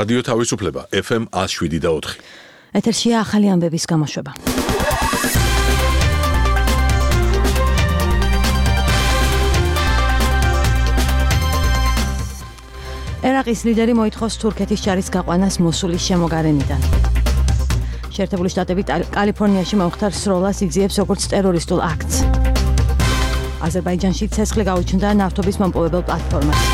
რადიო თავისუფლება FM 107.4. ეთერშია ახალი ამბების გამოშვება. ერაყის ლიდერი მოითხოვს თურქეთის ჯარის გაყვანას მოსულის შემოგარენიდან. შეერთებული შტატები კალიფორნიაში მომხდარ სროლას იძიებს როგორც ტერორისტულ აქტს. აზერბაიჯანში ცეცხლი გაუჩნდა ნავთობის მომპოვებელ პლატფორმას.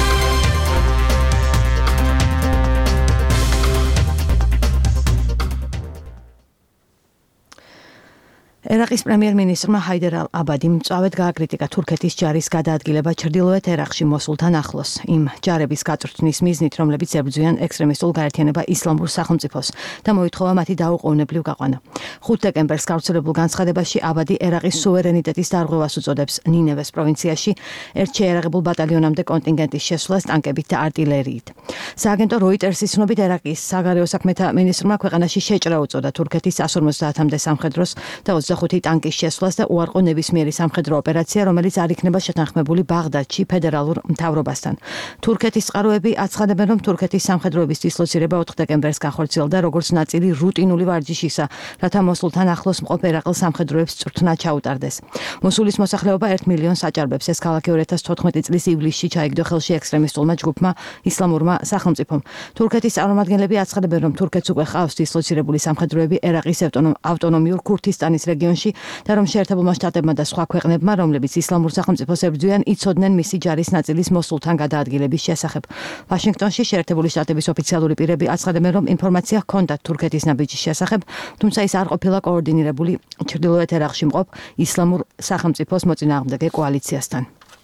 ერაყის პრემიერ-მინისტრმა ჰაიდერ ალ-აბადიმ მწვავედ გააკრიტიკა თურქეთის ჯარის გადაადგილება ჩრდილოეთ ერაყში მოსულთან ახლოს. იმ ჯარების გაწვრთნის მიზნით, რომლებიც ებრძვიან ექსტრემისტულ გაერთიანება ისლამურ სახელმწიფოს და მოითხოვა მათი დაუყოვნებლივ გაყვანა. 5 დეკემბერს გავრცელებულ განცხადებაში აბადი ერაყის სუვერენიტეტის დარღვევას უწოდებს ნინევეს პროვინციაში ერთ შეიარაღებულ ბატალიონამდე კონტინგენტის შესვლას ტანკებით და არტილერიით. სააგენტო როიტერსის ცნობით ერაყის საგარეო საქმეთა მინისტრმა ქვეყანაში შეჭრა უწოდა თურქეთის 150-მდე სამხედროს და 25 ტანკის შესვლას და უარყო ნებისმიერი სამხედრო ოპერაცია, რომელიც არ იქნება შეთანხმებული ბაღდადში ფედერალურ მთავრობასთან. თურქეთის წყაროები აცხადებენ, რომ თურქეთის სამხედროების დისლოცირება 4 დეკემბერს განხორციელდა როგორც ნაწილი რუტინული ვარჯიშისა, რათა მოსულთან ახლოს მყოფ ერაყელ სამხედროებს წვრთნა ჩაუტარდეს. მოსულის მოსახლეობა 1 მილიონს აჭარბებს. ეს ქალაქი 2014 წლის ივლისში ჩაიგდო ხელში ექსტრემისტულმა ჯგუფმა ისლამურმა სახელმწიფომ. თურქეთის წარმომადგენლები აცხადებენ, რომ თურქეთს უკვე ჰყავს დისლოცირებული სამხედროები ერაყის ავტონომიურ ქურთისტანის რეგიონში და რომ შეერთებულმა შტატებმა და სხვა ქვეყნებმა, რომლებიც ისლამურ სახელმწიფოს ებრძვიან, იცოდნენ მისი ჯარის ნაწილის მოსულთან გადაადგილების შესახებ. ვაშინგტონში შეერთებული შტატების ოფიციალური პირები აცხადებენ, რომ ინფორმაცია ჰქონდათ თურქეთის ნაბიჯის შესახებ, თუმცა ის არ ყოფილა კოორდინირებული ჩრდილოეთ ერაყში მყოფ ისლამურ სახელმწიფოს მოწინააღმდეგე კოალიციასთან.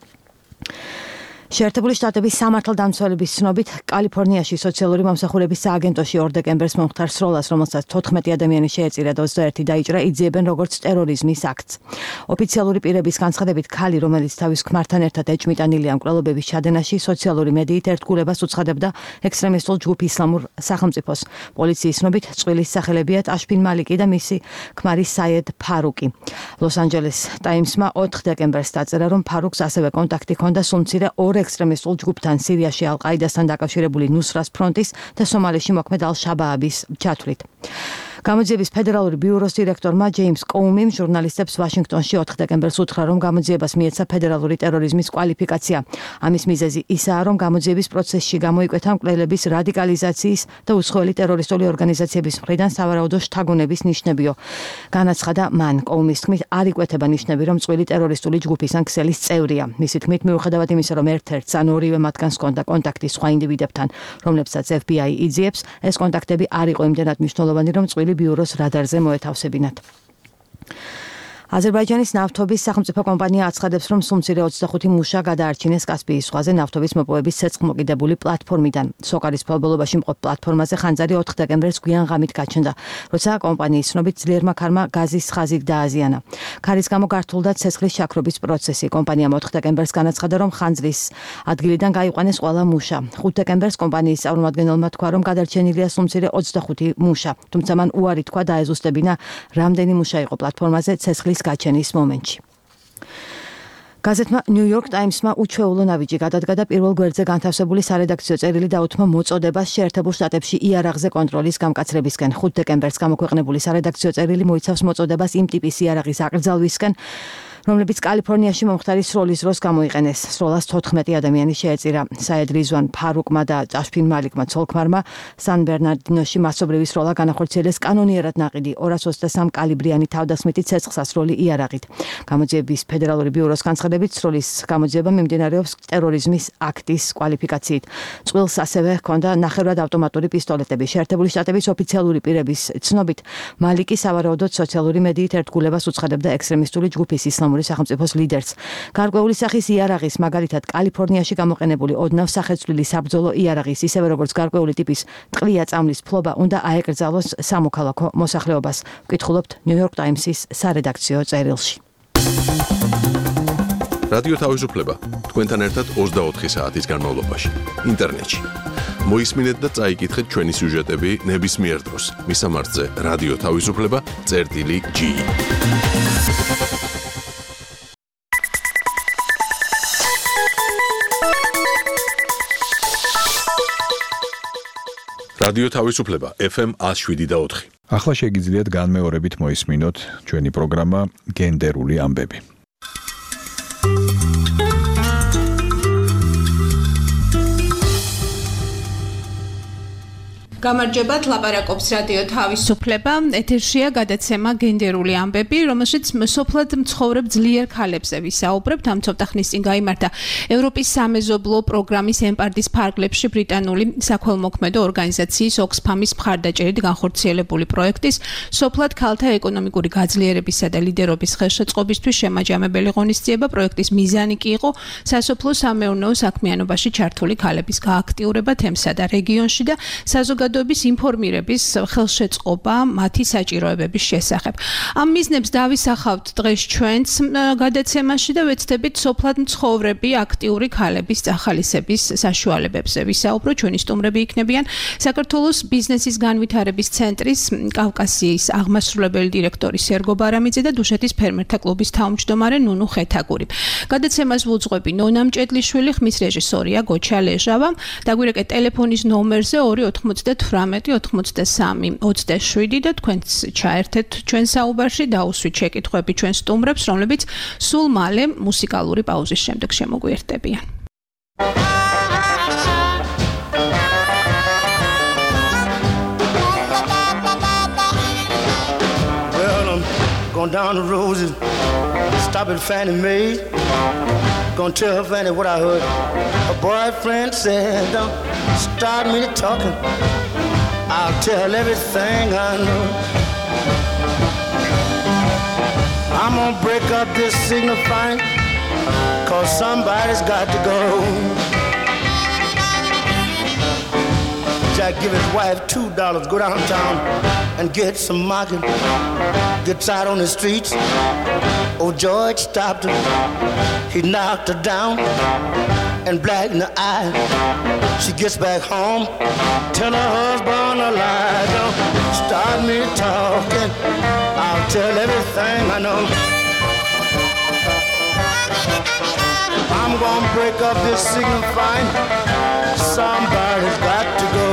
შეერთებული შტატების სამართალდამცველების ცნობით, კალიფორნიაში სოციალური მომსახურების სააგენტოში 2 დეკემბერს მომხდარ სროლას, რომელსაც 14 ადამიანი შეეწირა და 21 დაიჭრა, იძიებენ როგორც ტერორიზმის აქტს. ოფიციალური პირების განცხადებით, ქალი, რომელიც თავის ქმართან ერთად ეჭმიტანილია მკვლელობების ჩადენაში, სოციალური მედიით ერთგულებას უცხადებდა ექსტრემისტულ ჯგუფ ისლამურ სახელმწიფოს. პოლიციის ცნობით, წყვილის სახელებია აშფინ მალიკი და მისი ქმარი საიედ ფარუკი. ლოს-ანჯელეს ტაიმსმა 4 დეკემბერს დაწერა, რომ ფარუკს ასევე კონტაქტი ჰქონდა სულმცირე ექსტრემისტულ ჯგუფთან სირიაში ალ-ყაიდასთან დაკავშირებული ნუსრას ფრონტის და სომალიში მოქმედ ალ-შაბააბის ჩათვლით. გამოძიების ფედერალური ბიუროს დირექტორმა ჯეიმს კოუმიმ ჟურნალისტებს ვაშინგტონში 4 დეკემბერს უთხრა, რომ გამოძიებას მიეცა ფედერალური ტერორიზმის კვალიფიკაცია. ამის მიზეზი ისაა, რომ გამოძიების პროცესში გამოიკვეთა მკვლელების რადიკალიზაციის და უცხოელი ტერორისტული ორგანიზაციების მხრიდან სავარაუდო შთაგონების ნიშნებიო. განაცხადა მან, კოუმის თქმით, არ იკვეთება ნიშნები, რომ წყვილი ტერორისტული ჯგუფის ან ქსელის წევრია. მისი თქმით, მიუხედავად იმისა, რომ ერთ-ერთს ან ორივე მათგანს ჰქონდა კონტაქტი სხვა ინდივიდებთან, რომლებსაც FBI იძიებს, ეს კონტაქტები არ იყო იმდენად მნიშვნელოვანი, რომ წყვილი ბიუროს რადარზე მოეთავსებინათ. აზერბაიჯანის ნავთობის სახელმწიფო კომპანია აცხადებს, რომ სულმცირე 25 მუშა გადაარჩინეს კასპიის ზღვაზე ნავთობის მოპოვების ცეცხლმოკიდებული პლატფორმიდან. სოკარის ფლობელობაში მყოფ პლატფორმაზე ხანძარი 4 დეკემბერს გვიან ღამით გაჩნდა, როცა კომპანიის ცნობით ძლიერმა ქარმა გაზის ხაზი დააზიანა. ქარის გამო გართულდა ცეცხლის შაქრობის პროცესი. კომპანიამ 4 დეკემბერს განაცხადა, რომ ხანძრის ადგილიდან გაიყვანეს ყველა მუშა. 5 დეკემბერს კომპანიის წარმომადგენელმა თქვა, რომ გადარჩენილია სულმცირე 25 მუშა, თუმცა მან უარი თქვა დაეზუსტებინა, რამდენი მუშა იყო პლატფორმაზე ცეცხლის გაჩენის მომენტში. გაზეთმა New York Times-მა უჩვეულო ნაბიჯი გადადგა და პირველ გვერდზე განთავსებული სარედაქციო წერილი დაუთმო მოწოდებას შეერთებულ შტატებში იარაღზე კონტროლის გამკაცრებისკენ. 5 დეკემბერს გამოქვეყნებული სარედაქციო წერილი მოიცავს მოწოდებას იმ ტიპის იარაღის აკრძალვისკენ, რომლებიც კალიფორნიაში მომხდარი სროლის დროს გამოიყენეს. სროლას 14 ადამიანი შეეწირა. საედ რიზვან ფარუკმა და აშფინ მალიკმა ცოლ-ქმარმა სან ბერნარდინოში მასობრივი სროლა განახორციელეს კანონიერად ნაყიდი 223 კალიბრიანი თავდასხმითი ცეცხლსასროლი იარაღით. გამოძიების ფედერალური ბიუროს განცხადებით, სროლის გამოძიება მიმდინარეობს ტერორიზმის აქტის კვალიფიკაციით. წყვილს ასევე ჰქონდა ნახევრად ავტომატური პისტოლეტები. შეერთებული შტატების ოფიციალური პირების ცნობით, მალიკი სავარაუდოდ სოციალური მედიით ერთგულებას უცხადებდა ექსტრემისტული ჯგუფის ისლამური სახელმწიფოს ლიდერს. გარკვეული სახის იარაღის, მაგალითად კალიფორნიაში გამოყენებული ოდნავ სახეცვლილი საბრძოლო იარაღის, ისევე როგორც გარკვეული ტიპის ტყვია წამლის ფლობა უნდა აეკრძალოს სამოქალაქო მოსახლეობას. ვკითხულობთ New York Times-ის სარედაქციო წერილში. რადიო თავისუფლება თქვენთან ერთად 24 საათის განმავლობაში ინტერნეტში. მოისმინეთ და წაიკითხეთ ჩვენი სიუჟეტები ნებისმიერ დროს. მისამართზე რადიო თავისუფლება.ge რადიო თავისუფლება FM 107.4. ახლა შეგიძლიათ განმეორებით მოისმინოთ ჩვენი პროგრამა გენდერული ამბები. გამარჯობათ, ლაპარაკობს რადიო თავისუფლება. ეთერშია გადაცემა გენდერული ამბები, რომელშიც სოფლად მცხოვრებ ძლიერ ქალებზე ვისაუბრებთ. ამ ცოტა ხნის წინ გაიმართა ევროპის სამეზობლო პროგრამის ემპარდის ფარგლებში ბრიტანული საქველმოქმედო ორგანიზაციის ოქსფამის მხარდაჭერით განხორციელებული პროექტის სოფლად ქალთა ეკონომიკური გაძლიერებისა და ლიდერობის ხელშეწყობისთვის შემაჯამებელი ღონისძიება. პროექტის მიზანი კი იყო სასოფლო-სამეურნეო საქმიანობაში ჩართული ქალების გააქტიურება თემსა და რეგიონში და საზოგადოების ინფორმირების ხელშეწყობა მათი საჭიროებების შესახებ. ამ მიზნებს დავისახავთ დღეს ჩვენს გადაცემაში და ვეცდებით სოფლად მცხოვრები აქტიური ქალების წახალისების საშუალებებზე ვისაუბროთ. ჩვენი სტუმრები იქნებიან საქართველოს ბიზნესის განვითარების ცენტრის კავკასიის აღმასრულებელი დირექტორი სერგო ბარამიძე და დუშეთის ფერმერთა კლუბის თავმჯდომარე ნუნუ ხეთაგური. გადაცემას ვუძღვები ნონა მჭედლიშვილი, ხმის რეჟისორია გოჩა ლეჟავა. დაგვირეკეთ ტელეფონის ნომერზე 298-93-27 და თქვენც ჩაერთეთ ჩვენ საუბარში, დაუსვით შეკითხვები ჩვენ სტუმრებს, რომლებიც სულ მალე მუსიკალური პაუზის შემდეგ შემოგვიერთდებიან. Well, I'm going down the road and stop at Fannie Mae. Gonna tell Fannie what I heard. Her boyfriend said, don't start me talking. I'll tell everything I know. I'm gonna break up this signifying, 'cause somebody's got to go. Jack give his wife $2, go downtown and get some market. Gets out on the streets. Oh, George stopped her. He knocked her down and black in the eye. She gets back home, tell her husband a lie. Don't start me talking, I'll tell everything I know. I'm gonna break up this signifying, somebody's got to go.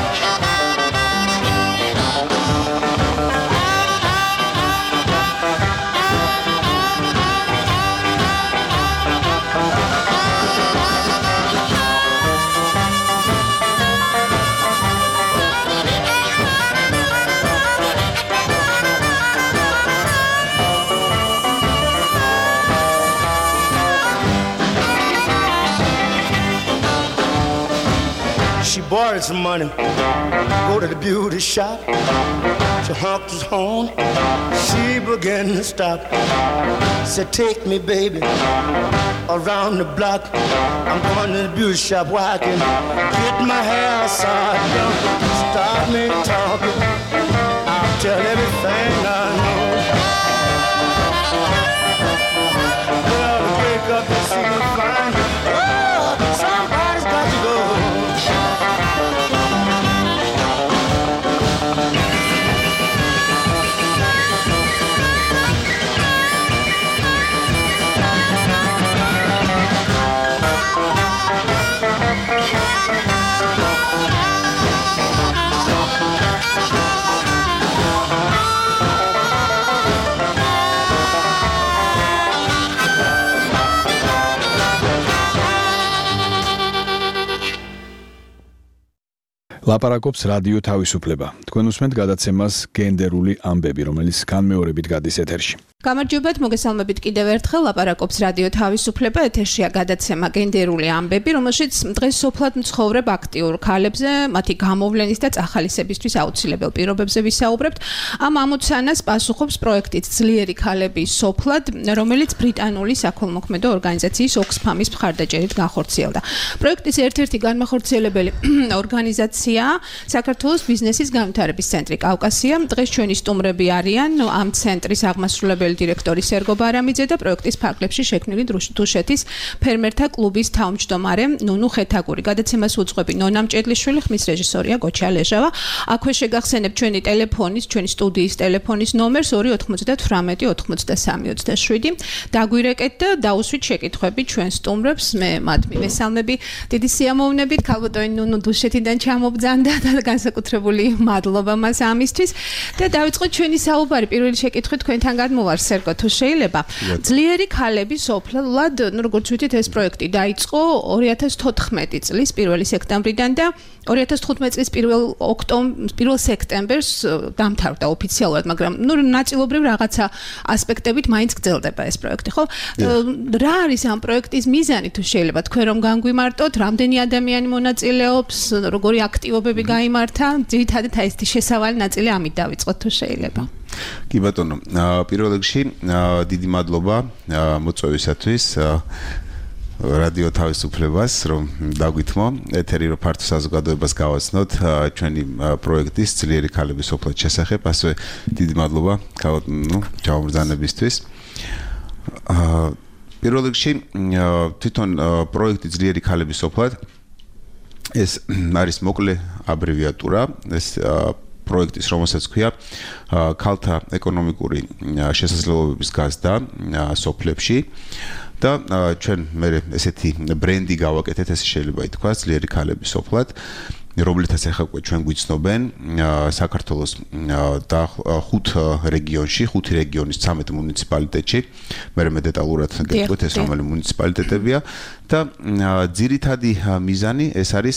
She borrowed some money, go to the beauty shop. She honked his horn, she began to stop. Said, take me, baby, around the block. I'm going to the beauty shop where I can get my hair side. Don't start me talking, I'll tell everything I know. Well, to break up the secret fine, oh, somebody's got to go. ლაპარაკობს რადიო თავისუფლება. თქვენ უსმენთ გადაცემას გენდერული ამბები, რომელიც განმეორებით გადის ეთერში. გამარჯობათ, მოგესალმებით კიდევ ერთხელ. ლაპარაკობს რადიო თავისუფლება, ეთერშია გადაცემა გენდერული ამბები, რომელშიც დღეს სოფლად მცხოვრებ აქტიურ ქალებზე, მათი გამოვლენის და წახალისებისთვის აუცილებელ პირობებზე ვისაუბრებთ. ამ ამოცანას პასუხობს პროექტით ძლიერი ქალები სოფლად, რომელიც ბრიტანული საქველმოქმედო ორგანიზაციის ოქსფამის მხარდაჭერით განხორციელდა. პროექტის ერთ-ერთი განმახორციელებელი ორგანიზაცია საქართველოს ბიზნესის განვითარების ცენტრი კავკასია. დღეს ჩვენი სტუმრები არიან ამ ცენტრის აღმასრულებელი პირველი დირექტორი სერგო ბარამიძე და პროექტის ფარგლებში შექმნილი დუშეთის ფერმერთა კლუბის თავმჯდომარე ნუნუ ხეთაგური. გადაცემას უძღვები ნონა მჭედლიშვილი, ხმის რეჟისორია გოჩა ლეჟავა. აქვე შეგახსენებ ჩვენი სტუდიის ტელეფონის ნომერს 298-93-87. დაგვირეკეთ და დაუსვით შეკითხვები ჩვენ სტუმრებს. მე მათ მივესალმები დიდი სიამოვნებით. ქალბატონი ნუნუ დუშეთიდან ჩამობძანდა და განსაკუთრებული მადლობა მას ამისთვის. და დავიწყოთ ჩვენი საუბარი. პირველი შეკითხვი თქვენთან გადმოვარ სერგო, თუ შეიძლება. ძლიერი ქალები სოფლად, როგორც ვთქვით, ეს პროექტი დაიწყო 2014 წლის 1 სექტემბრიდან და 2015 წლის 1 სექტემბერს დამთავრდა ოფიციალურად, მაგრამ ნაწილობრივ რაღაცა ასპექტებით მაინც გრძელდება ეს პროექტი, ხო? რა არის ამ პროექტის მიზანი, თუ შეიძლება თქვენ რომ განგვიმარტოთ, რამდენი ადამიანი მონაწილეობს, როგორი აქტივობები გაიმართა, ძირითადად ეს შესავალი ნაწილი ამით დავიწყოთ, თუ შეიძლება. კი ბატონო, პირველ რიგში დიდი მადლობა მოწვევისათვის. რადიო თავისუფლებას რომ დაგვითმო ეთერი რო ფართო საზოგადოებას გავაცნოთ ჩვენი პროექტის ძლიერი ქალების სოფლად შესახებ, ასევე დიდი მადლობა ჩამობრძანებისთვის. პირველ რიგში თვითონ პროექტი ძლიერი ქალების სოფლად ეს არის მოკლე აბრევიატურა, ეს პროექტის, რომელსაც ქვია ქალთა ეკონომიკური შესაძლებლობების გაზრდა სოფლებში და ჩვენ მე ესეთი ბრენდი გავაკეთეთ, ესე შეიძლება ითქვას, ძლიერი ქალების სოფლად, რომლითაც ახლა ჩვენ გვიცნობენ საქართველოს და 5 რეგიონში, 5 რეგიონის 13 მუნიციპალიტეტში. მე დეტალურად გეტყვით ეს რომელი მუნიციპალიტეტებია და ძირითადი მიზანი ეს არის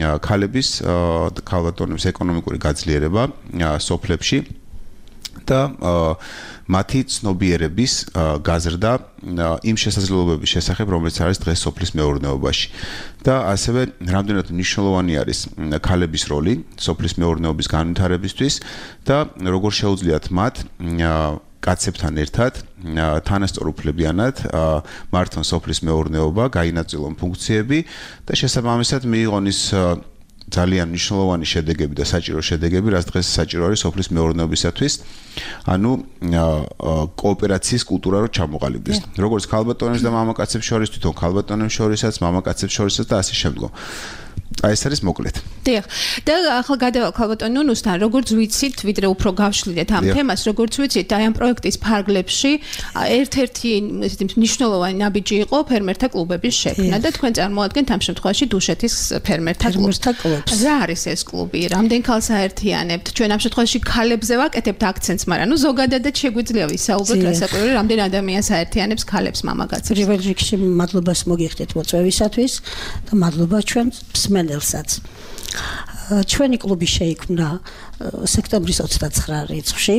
ქალბატონების ეკონომიკური გაძლიერება სოფლებში და მათი ცნობიერების გაზრდა იმ შესაძლებლობების შესახებ, რომელიც არის დღეს სოფლის მეურნეობაში. და ასევე რამდენად მნიშვნელოვანი არის ქალების როლი სოფლის მეურნეობის განვითარებისთვის და როგორ შეუძლიათ მათ კაცებთან ერთად თანასწორუფლებიანად მართონ სოფლის მეურნეობა, გაინაწილონ ფუნქციები და შესაბამისად მიიღონ ის ძალიან მნიშვნელოვანი შედეგები და საჭირო შედეგები, რაც დღეს საჭირო არის სოფლის მეურნეობისათვის, ანუ კოოპერაციის კულტურა რო ჩამოყალიბდეს. როგორც ქალბატონებს და მამაკაცებს შორის, თვითონ ქალბატონებს შორისაც, მამაკაცებს შორისაც და ასე შემდგომ. ეს არის მოკლედ. დიახ. და ახლა გადავალ ქალბატონ ნუნუსთან, როგორც ვიცით, ვიდრე უფრო გავშლიდეთ ამ თემას, როგორც ვიცით, აი ამ პროექტის ფარგლებში ერთ-ერთი მნიშვნელოვანი ნაბიჯი იყო ფერმერთა კლუბების შექმნა და თქვენ წარმოადგენთ ამ შემთხვევაში დუშეთის ფერმერთა კლუბს. რა არის ეს კლუბი? რამდენ ქალს აერთიანებთ? ჩვენ ამ შემთხვევაში ქალებზე ვაკეთებთ აქცენტს, მაგრამ ნუ ზოგადადად შეგვიძლია ვისაუბროთ, რასაკვირველია, რამდენ ადამიანს აერთიანებს ქალებს, მამაკაცებს. პირველ რიგში მადლობას მოგიხდეთ მოწვევისათვის და მადლობა ჩვენ მსმენელსაც. ჩვენი კლუბი შეიქმნა სექტემბრის 29 რიცხვში.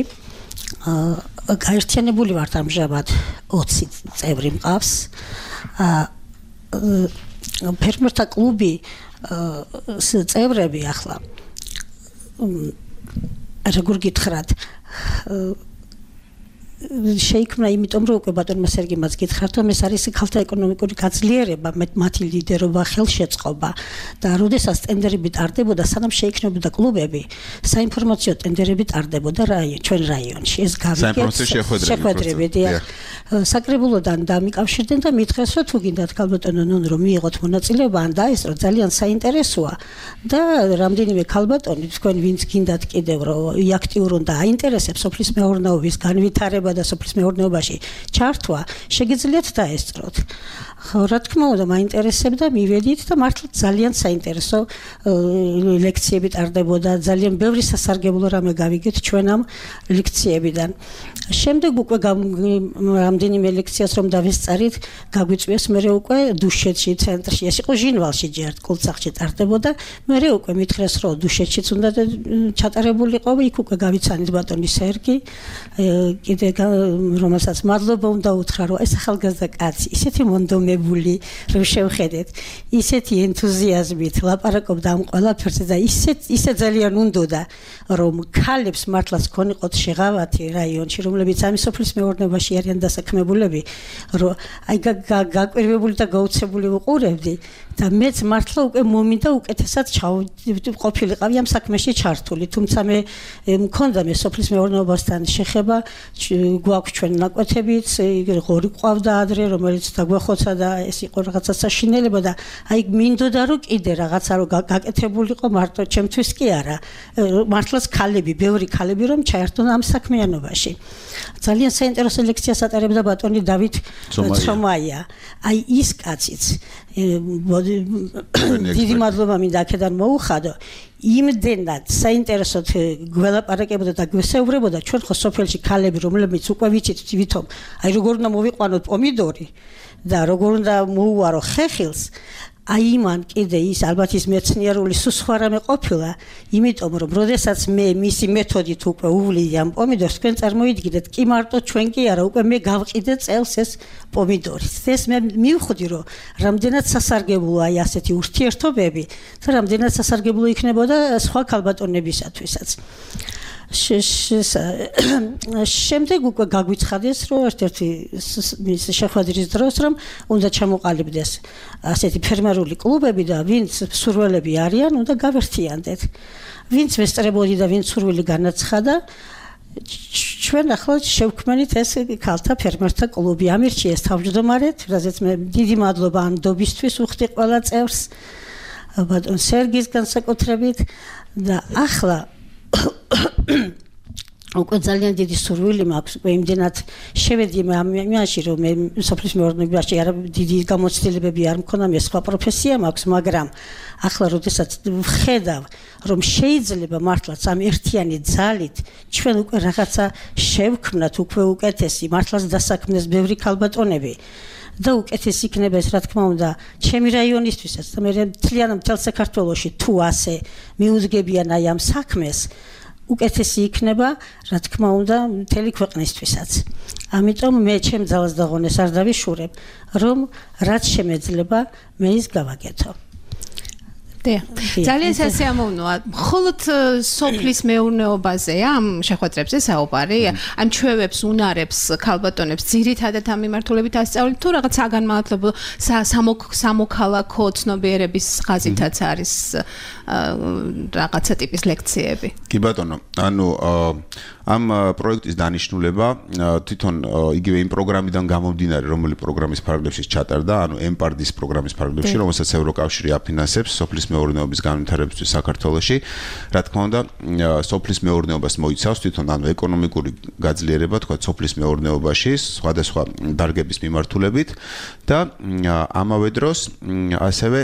გაერთიანებული ვართ ამჟამად 20 წევრი მყავს. ფერმერთა კლუბი წევრები ახლა როგორ გითხრათ შეიქმნა იმიტომ რომ უკვე ბატონმა სერგიმაც გითხრათ რომ ეს არის ქალთა ეკონომიკური გაძლიერება, მათი ლიდერობა, ხელშეწყობა და როდესაც ტენდერები ტარდებოდა, სანამ შეიქმნებოდა კლუბები, საინფორმაციო ტენდერები ტარდებოდა ჩვენ რაიონში. ეს გავიგეთ შეხვედრები. საკრებულოდან დამიკავშირდნენ და მითხრეს რომ თუ გინდათ ქალბატონო ნუნ რომ მიიღოთ მონაწილეობა, ან დაესწროთ, ძალიან საინტერესოა და რამდენიმე ქალბატონი თქვენ ვინც გინდათ კიდევ რომ აქტიურონ და აინტერესებს სოფლის მეურნეობის განვითარება და სოფლის მეურნეობაში ჩართვა, შეგიძლიათ დაესწროთ. ხო, რა თქმა უნდა, მაინტერესებდა, მივედით და მართლა ძალიან საინტერესო ლექციები ტარდებოდა, ძალიან ბევრი სასარგებლო რამე გავიგეთ ჩვენ ამ ლექციებიდან. შემდეგ უკვე რამდენიმე ლექციას რომ დავესწარით, გაგვიწვიეს მე უკვე დუშეთში, ცენტრში, ეს იყო ჟინვალში ჯერ კულცახში ტარდებოდა, მე უკვე მითხრეს რომ დუშეთშიც უნდა ჩატარებულიყო, იქ უკვე გავიცანით ბატონი სერგი, კიდე რომელსაც მადლობა უნდა უთხრა, რომ ეს ახალგაზრდა კაცი ისეთი მონდომებული, რომ შევხედეთ, ისეთი ენთუზიაზმით ლაპარაკობდა ამ ყველაფერზე და ისე ძალიან უნდოდა, რომ ქალებს მართლაც ქონიყოთ შეღავათი რაიონში, რომლებიც ამ სოფლის მეურნეობაში არიან დასაქმებულები, რომ აი გაკვირვებული და გაუცებული ვუყურებდი და მეც მართლა უკვე მომინდა უკეთესად ყოფილიყავი ამ საქმეში ჩართული, თუმცა მე მქონდა მე სოფლის მეურნეობასთან შეხება გვაქვს ჩვენ ნაკვეთებიც, ღორი ყავდა ადრე, რომელიც დაგვეხოცა და ეს იყო რაღაცა საშინელება და აი მინდოდა რომ კიდე რაღაცა რომ გაკეთებულიყო, მარტო ჩემთვის კი არა. მართლაც ქალები, ბევრი ქალები რომ ჩაერთონ ამ საქმიანობაში. ძალიან საინტერესო ლექციას ატარებდა ბატონი დავით ცომაია. აი ის კაციც დიდი მადლობა მინდა აქედან მოუხადო. იმდენად საინტერესოდ გველაპარაკებოდა და გვესეუბრებოდა ჩვენ ხო სოფელში ქალები რომლებიც უკვე ვიცით თვითონ აი როგორ უნდა მოვიყვანოთ პომიდორი და როგორ უნდა მოუვარო ხეხილს აი მან კიდე ის ალბათ ის მეცნიერული სხვა რამე ყოფილა იმიტომ რომ როდესაც მე მისი მეთოდით უკვე უვლიდი ამ პომიდორს თქვენ წარმოიდგინეთ კი მარტო ჩვენ კი არა უკვე მე გავყიდე წელს ეს პომიდორი ეს მე მივხვდი რომ რამდენად სასარგებლოა აი ასეთი ურთიერთობები და რამდენად სასარგებლო იქნებოდა სხვა ქალბატონებისათვისაც შემდეგ უკვე გაგვიცხადეს რომ ერთ-ერთი მის შეხვედრის დროს რომ უნდა ჩამოყალიბდეს ასეთი ფერმერული კლუბები და ვინც სურვილები არიან უნდა გავერთიანდეთ ვინც ვესწრებოდი და ვინც სურვილი განაცხადა ჩვენ ახლა შევქმნით ეს ქალთა ფერმერთა კლუბი ამირჩიეს თავმჯდომარედ რაზეც მე დიდი მადლობა ამ დობისთვის უხდი ყველა წევრს ბატონ სერგის განსაკუთრებით და ახლა უკვე ძალიან დიდი სურვილი მაქვს უკვე იმდენად შევედი მე ამაში რომ მე სოფლის მეურნეობაში არა დიდი გამოცდილებები არ მქონდა მე სხვა პროფესია მაქვს მაგრამ ახლა როდესაც ვხედავ რომ შეიძლება მართლაც ამ ერთიანი ძალით ჩვენ უკვე რაღაცა შევქმნათ უკვე უკეთესი მართლაც დასაქმნეს ბევრი ქალბატონები და უკეთესი იქნება ეს რა თქმა უნდა ჩემი რაიონისთვისაც და მე მთელ საქართველოში თუ ასე მიუძგებიან აი ამ საქმეს უკეთესი იქნება რა თქმა უნდა მთელი ქვეყნისთვისაც ამიტომ მე ჩემ ძალას და ღონეს არ დავიშურებ რომ რაც შემეძლება მე ის გავაკეთო ძალიან სასიამოვნოა. მხოლოდ სოფლის მეურნეობაზე ამ შეხვედრებზე საუბარი, ამ ჩვევებს, უნარებს, ქალბატონებს ძირითადად ამ მიმართულებით ასწავლით თუ რაღაც საგანმანათლებლო სამოქალაქო ცნობიერების ხაზითაც არის რაღაცა ტიპის ლექციები. კი ბატონო, ანუ ამ პროექტის დანიშნულება თვითონ იგივე იმ პროგრამიდან გამომდინარე, რომელი პროგრამის ფარგლებში ჩატარდა, ანუ ემპარდის პროგრამის ფარგლებში, რომელსაც ევროკავშირი აფინანსებს სოფლის მეურნეობის განვითარებისთვის საქართველოში. რა თქმა უნდა, სოფლის მეურნეობას მოიცავს თვითონ ანუ ეკონომიკური გაძლიერება, თქვა სოფლის მეურნეობაში, სხვადასხვა დარგების მიმართულებით და ამავე დროს ასევე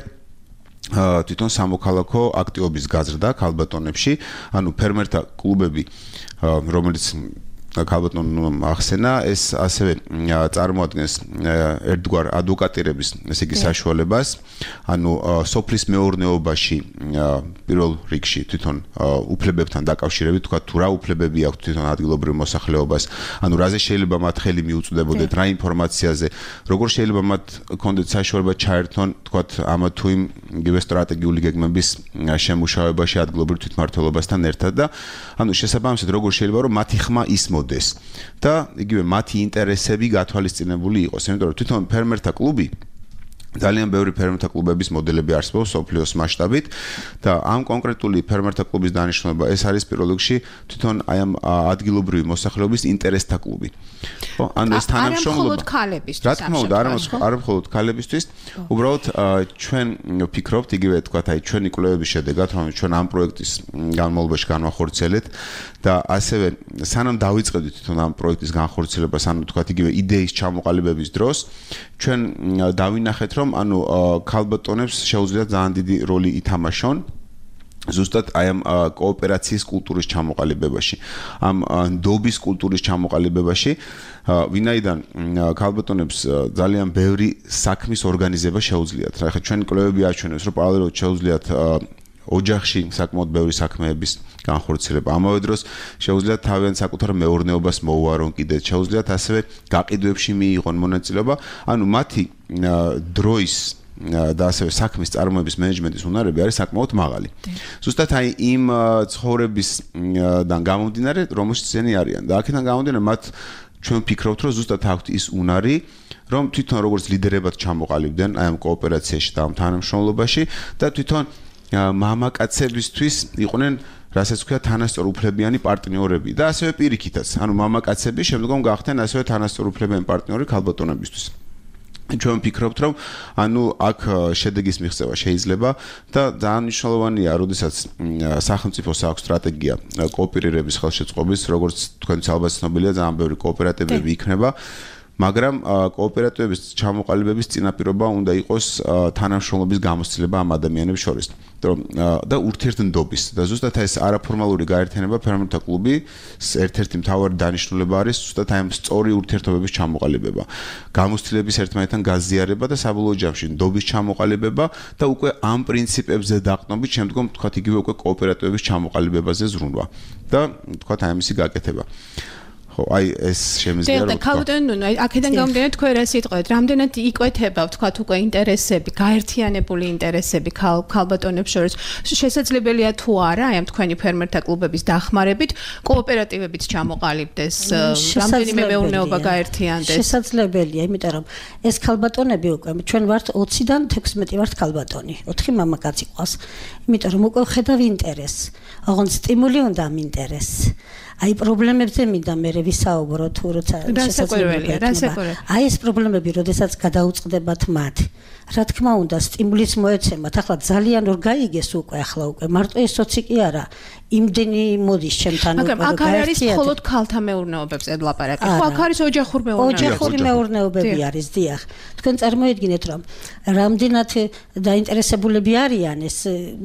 თვითონ სამოქალაქო აქტივობის გაზრდა ქალბატონებში, ანუ ფერმერთა კლუბები, რომელიც ქალბატონმა ახსენა, ეს ასევე წარმოადგენს ერთგვარ ადვოკატირების, ესე იგი საშუალებას, ანუ სოფლის მეურნეობაში პირველ რიგში თვითონ უფლებებთან დაკავშირებით, თქვა თუ რა უფლებები აქვს თვითონ ადგილობრივ მოსახლეობას, ანუ რაზე შეიძლება მათ ხელი მიუწვდებოდეთ, რა ინფორმაციაზე, როგორ შეიძლება მათ კონდეთ საშუალება ჩაერთონ, თქვა ამა თუ იმ იგივე სტრატეგიული გეგმების შემუშავებაში ადგილობრივ თვითმმართველობასთან ერთად და ანუ შესაბამისად როგორ შეიძლება რომ მათი ხმა ისმოდეს და იგივე მათი ინტერესები გათვალისწინებული იყოს, იმიტომ რომ თვითონ ფერმერთა კლუბი ძალიან ბევრი ფერმერთა კლუბების მოდელები არსებობს სოფლიოს მასშტაბით და ამ კონკრეტული ფერმერთა კლუბის დანიშნულება ეს არის პირველ რიგში თვითონ აი ამ ადგილობრივი მოსახლეობის ინტერესთა კლუბი. ხო, ანუ ეს თანამშრომლობა ქალებისთვის. რა თქმა უნდა, არა მხოლოდ ქალებისთვის, უბრალოდ ჩვენ ვფიქრობთ იგივე თქვა აი ჩვენი კვლევების შედეგად, რომ ჩვენ ამ პროექტის განმავლობაში განვახორციელეთ და ასევე სანამ დავიწყებდით თვითონ ამ პროექტის განხორციელებას, ანუ თქვა იგივე იდეის ჩამოყალიბების დროს ჩვენ დავინახეთ რომ ანუ ქალბატონებს შეუძლიათ ძალიან დიდი როლი ითამაშონ ზუსტად აი ამ კოოპერაციის კულტურის ჩამოყალიბებაში, ამ ნდობის კულტურის ჩამოყალიბებაში, ვინაიდან ქალბატონებს ძალიან ბევრი საქმის ორგანიზება შეუძლიათ. რა ხა ჩვენი კვლევები აჩვენებს, რომ პარალელურად შეუძლიათ ოჯახში საკმაოდ ბევრი საქმეების განხორციელება. ამავე დროს შეუძლიათ თავიანთ საკუთარ მეურნეობას მოუვარონ კიდე, შეუძლიათ ასევე გაყიდვებში მიიღონ მონაწილეობა, ანუ მათი დროის და ასევე საქმის წარმოების მენეჯმენტის უნარები არის საკმაოდ მაღალი. ზუსტად აი იმ ცხოვრებისგან გამომდინარე, რომელშიც ისინი არიან და აქედან გამომდინარე მათ ჩვენ ვფიქრობთ, რომ ზუსტად აქვთ ის უნარი, რომ თვითონ როგორც ლიდერებად ჩამოყალიბდნენ აი ამ კოოპერაციაში და ამ თანამშრომლობაში და თვითონ მამაკაცებისთვის იყვნენ რასაც ქვია თანასწორუფლებიანი პარტნიორები და ასევე პირიქითაც, ანუ მამაკაცები შემდგომ გახდნენ ასევე თანასწორუფლებიანი პარტნიორი ქალბატონებისთვის. ჩვენ ვფიქრობთ, რომ ანუ აქ შედეგის მიღწევა შეიძლება და ძალიან მნიშვნელოვანია, როდესაც სახელმწიფოს აქვს სტრატეგია კოოპერირების ხელშეწყობის, როგორც თქვენც ალბათ ცნობილია, ძალიან ბევრი კოოპერატივები იქნება. მაგრამ კოოპერატივების ჩამოყალიბების წინაპირობა უნდა იყოს თანამშრომლობის გამოცდილება ამ ადამიანებს შორის. და ურთიერთდობის და ზუსტად ეს არაფორმალური გაერთიანება ფერმერთა კლუბის ერთ-ერთი მთავარი დანიშნულება არის ზუსტად აი ამ სწორი ურთიერთობების ჩამოყალიბება. გამოცდილების ერთმანეთთან გაზიარება და საბოლოო ჯამში ნდობის ჩამოყალიბება და უკვე ამ პრინციპებზე დაყრდნობით შემდგომ თქვათ იგივე უკვე კოოპერატივების ჩამოყალიბებაზე ზრუნვა და თქვათ აი ამისი გაკეთება. აი ეს შემიძლია რომ ქალბატონო აქედან გამომდინარე თქვენ რა სიტყვით რამდენად იკვეთება ვთქვათ უკვე ინტერესები გაერთიანებული ინტერესები ქალბატონებს შორის შესაძლებელია თუ არა აი ამ თქვენი ფერმერთა კლუბების დახმარებით კოოპერატივებიც ჩამოყალიბდეს რამდენიმე მეურნეობა გაერთიანდეს შესაძლებელია იმიტომ რომ ეს ქალბატონები უკვე ჩვენ ვართ 20-დან 16 ვართ ქალბატონი 4 მამაკაცი ყავს იმიტომ რომ უკვე ხედავ ინტერესს ოღონდ სტიმული უნდა ამ ინტერესს აი პრობლემებზე მინდა მე ვისაუბრო თუ როცა შესაძლებელია აი ეს პრობლემები როდესაც გადაუწყდებათ მათ რა თქმა უნდა სტიმულიც მოეცემათ ახლა ძალიან ორ გაიგეს უკვე ახლა უკვე მარტო ეს სოცი კი არა იმდენი მოდის ჩემთან უკვე მაგრამ აქ არის მხოლოდ ქალთა მეურნეობებს ედლაპარაკი ხო აქ არის ოჯახური მეურნეობები არის დიახ თქვენ წარმოიდგინეთ რომ რამდენად დაინტერესებულები არიან ეს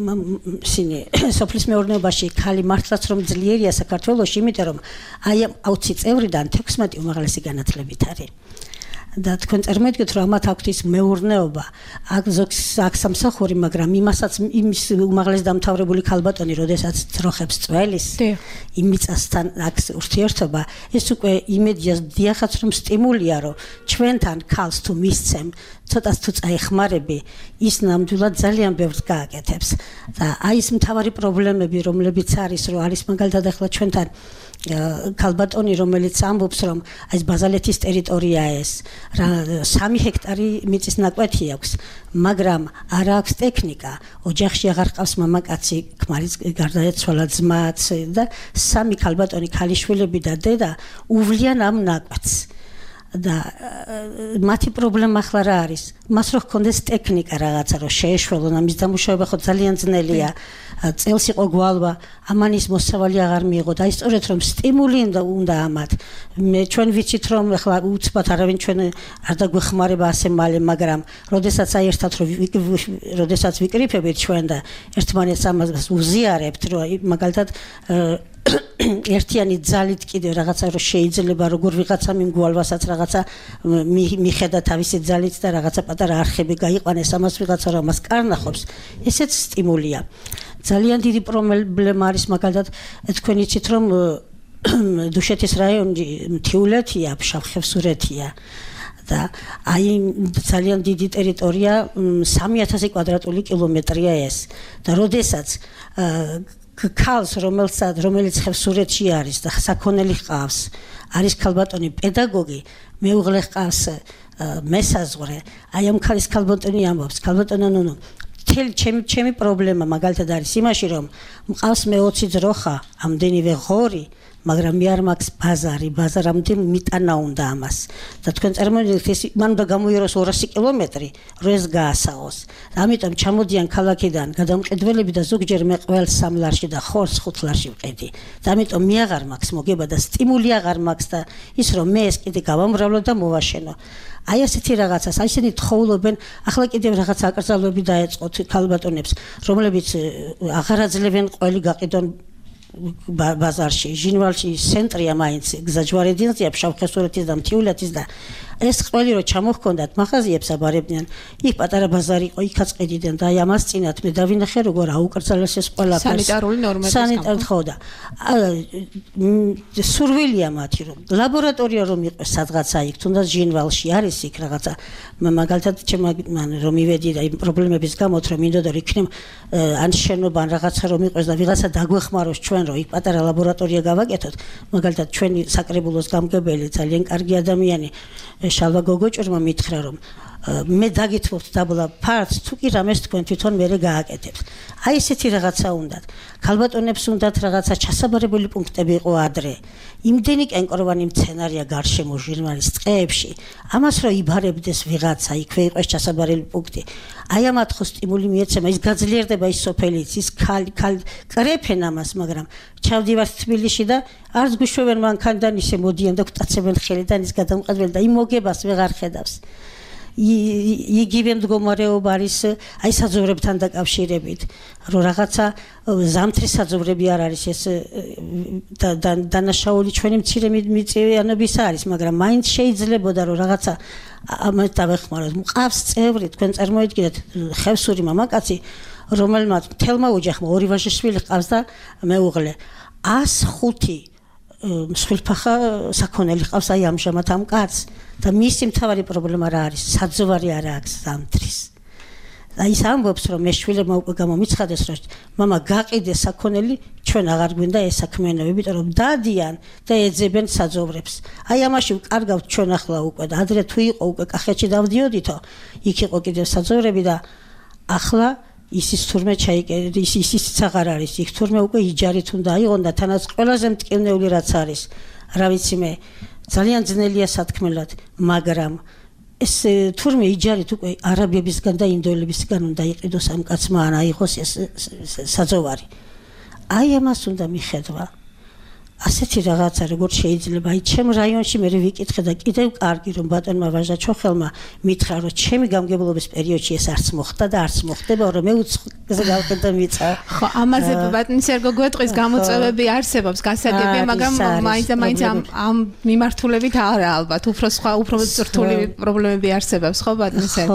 სინი სოფლის მეურნეობაში ქალი მართლაც რომ ძლიერია საქართველოში იმიტომ რომ აი 20 წევრიდან 16 უმაღლესი განათლებით არის და თქვენ წარმოიდგინეთ რომ ამათ აქვთ ის მეურნეობა აქ სამსახური მაგრამ იმასაც იმის უმაღლეს დამთავრებული ქალბატონი როდესაც ძროხებს წველის იმიწასთან აქ ურთიერთობა ეს უკვე იმედია დიახაც რომ სტიმულია რომ ჩვენთან ქალს თუ მისცემ ცოტას თუ წაიხმარები ის ნამდვილად ძალიან ბევრს გააკეთებს და აი ეს მთავარი პრობლემები რომლებიც არის რომ არის მაგალითად ახლა ჩვენთან ქალბატონი რომელიც ამბობს რომ ეს ბაზალეთის ტერიტორია ეს 3 ჰექტარი მიწის ნაკვეთი აქვს მაგრამ არ აქვს ტექნიკა ოჯახში აღარ ყავს მამაკაცი ქმარის გარდაეცვალა ძმაც და 3 ქალბატონი ქალიშვილები და დედა უვლიან ამ ნაკვეთს და მათი პრობლემა ახლა რა არის მას რო ჰქონდეს ტექნიკა რაღაცა რომ შეეშველონ ამის დამუშავება ხო ძალიან ძნელია წელს იყო გვალვა ამან ის მოსავალი აღარ მიიღო და აი სწორედ რომ სტიმული უნდა ამათ მე ჩვენ ვიცით რომ ახლა უცბად არავინ ჩვენ არ დაგვეხმარება ასე მალე მაგრამ როდესაც აი ერთად როდესაც ვიკრიფებით ჩვენ და ერთმანეთს ამას უზიარებთ რომ მაგალითად ერთიანი ძალით კიდევ რაღაცა რომ შეიძლება როგორ ვიღაცა მიმგვალვასაც რაღაცა მიხედა თავისი ძალით და რაღაცა პატარა არხები გაიყვანეს ამას ვიღაცა რომ ამას კარნახობს ესეც სტიმულია ძალიან დიდი პრობლემა არის მაგალითად თქვენ იცით რომ დუშეთის რაიონი მთიულეთია ფშავ-ხევსურეთია და აი ძალიან დიდი ტერიტორია 3000 კვადრატული კილომეტრია ეს და როდესაც ქალს რომელიც ხევსურეთში არის და საქონელი ჰყავს არის ქალბატონი პედაგოგი მეუღლე ჰყავს მესაზღვრე აი ამ ქალის ქალბატონი ამბობს ქალბატონო ნუ ჩემი პრობლემა მაგალითად არის იმაში რომ მყავს მე 20 ძროხა ამდენივე ღორი მაგრამ მე არ მაქვს ბაზარამდე მიტანა უნდა ამას და თქვენ წარმოიდგინეთ ეს მან უნდა გამოიეროს 200 კილომეტრი რომ ეს გაასაოს ამიტომ ჩამოდიან ქალაქიდან გადამყიდველები და ზოგჯერ მე ყოველ სამლარში და ხორს ხუთლარში ვყიდი და ამიტომ მე აღარ მაქვს მოგება და სტიმული აღარ მაქვს და ის რომ მე ეს კიდე გავამრავლო და მოვაშენო აი ასეთი რაღაცას აი ესენი თხოვლობენ ახლა კიდევ რაღაც აკრძალვები დაეწყოთ ქალბატონებს რომლებიც აღარ აძლევენ ყველი გაყიდონ ბაზარში ჟინვალში ცენტრია მაინც გზაჯვარედინზეა ფშავ-ხევსურეთის და მთიულეთის და ეს ყველი რო ჩამოჰქონდათ მაღაზიებს აბარებდნენ იქ პატარა ბაზარი იყო იქაც ყიდიდნენ და აი ამას წინათ მე დავინახე როგორ აუკრძალეს ეს ყველაფერს სანიტარული ნორმების ხო და სურვილია მათი რომ ლაბორატორია რომ იყოს სადღაცა იქ თუნდაც ჟინვალში არის იქ რაღაცა მაგალითად რომ მივედი და იმ პრობლემების გამოთ რომ მინდოდა რომ იქნებ ან შენობა ან რაღაცა რომ იყოს და ვიღაცა დაგვეხმაროს ჩვენ რომ იქ პატარა ლაბორატორია გავაკეთოთ მაგალითად ჩვენი საკრებულოს გამგებელი ძალიან კარგი ადამიანი შალვა გოგოჭრმა მითხრა რომ მე დაგითხოვთ დაბლა ფართს თუ კი რამეს თქვენ თვითონ მერე გააკეთებთ. აი ესეთი რაღაცა უნდათ. ქალბატონებს უნდათ რაღაცა ჩასაბარებელი პუნქტები იყო ადრე. იმდენი კენკროვანი მცენარეა გარშემო ჟირმალის წყეებში. ამას რომ იბარებდეს ვიღაცა, იქვე იყოს ჩასაბარებელი პუნქტი. აი ამათ ხო სტიმული მიეცემა, ის გაძლიერდება ის სოფელიც, ის ქალი კრეფენ ამას, მაგრამ ჩავდივარ თბილისში და არც გვიშვებენ მანქანიდან ისე მოდიან და გვტაცებენ ხელიდან ის გადამყეველი და იმ მოგებას ვეღარ ხედავს. იგივე მდგომარეობა არის აი საძოვრებთან დაკავშირებით, რომ რაღაცა ზამთრის საძოვრები არ არის ეს დანაშაული ჩვენი მცირე მიწვეიანობის არის, მაგრამ მაინც შეიძლებოდა რომ რაღაცა ამას დავეხმაროთ. მყავს წევრი, თქვენ წარმოიდგინეთ ხევსური მამაკაცი, რომელმაც თელმა ოჯახმა ორი ვაჟიშვილი ჰყავს და მეუღლე 105 მსხვილფახა საქონელი ყავს აი ამჟამად ამ კაცს და მისი მთავარი პრობლემა რა არის? საძოვარი არ აქვს ზამთრის. და ის ამბობს რომ მე შვილებმა უკვე გამომიცხადეს რომ მამა გაყიდე საქონელი, ჩვენ აღარ გვინდა ეს საქმიანობა, იმიტომ რომ დადიან და ეძებენ საძოვრებს. აი ამაში ვკარგავთ ჩვენ ახლა უკვე და ადრე თუ იყო უკვე კახეთში დავდიოდითო, იქ იყო კიდევ საძოვრები და ახლა ისის თურმე ჩაიკერდა, ისიც აღარ არის, იქ თურმე უკვე იჯარით უნდა აიღონ და თანაც ყველაზე მტკივნეული რაც არის, რა ვიცი მე, ძალიან ძნელია სათქმელად, მაგრამ ეს თურმე იჯარით უკვე არაბებისგან და ინდოელებისგან უნდა იყიდოს ამ კაცმა ან აიღოს ეს საძოვარი. აი ამას უნდა მიხედვა. ასეთი რაღაცა როგორ შეიძლება, აი ჩემ რაიონში მე ვიკითხე და კიდევ კარგი რომ ბატონმა ვაჟა ჩოხელმა მითხრა რომ ჩემი გამგებლობის პერიოდში ეს არც მოხდა და არც მოხდება, რომ მე უცხოზე გავყიდე მიწა. ხო, ამაზე ბატონი სერგო გვეტყვის გამოწვევები არსებობს, გასაგებია, მაგრამ მაინც ამ მიმართულებით არა ალბათ, უფრო რთული პრობლემები არსებობს, ხო ბატონი სერგო?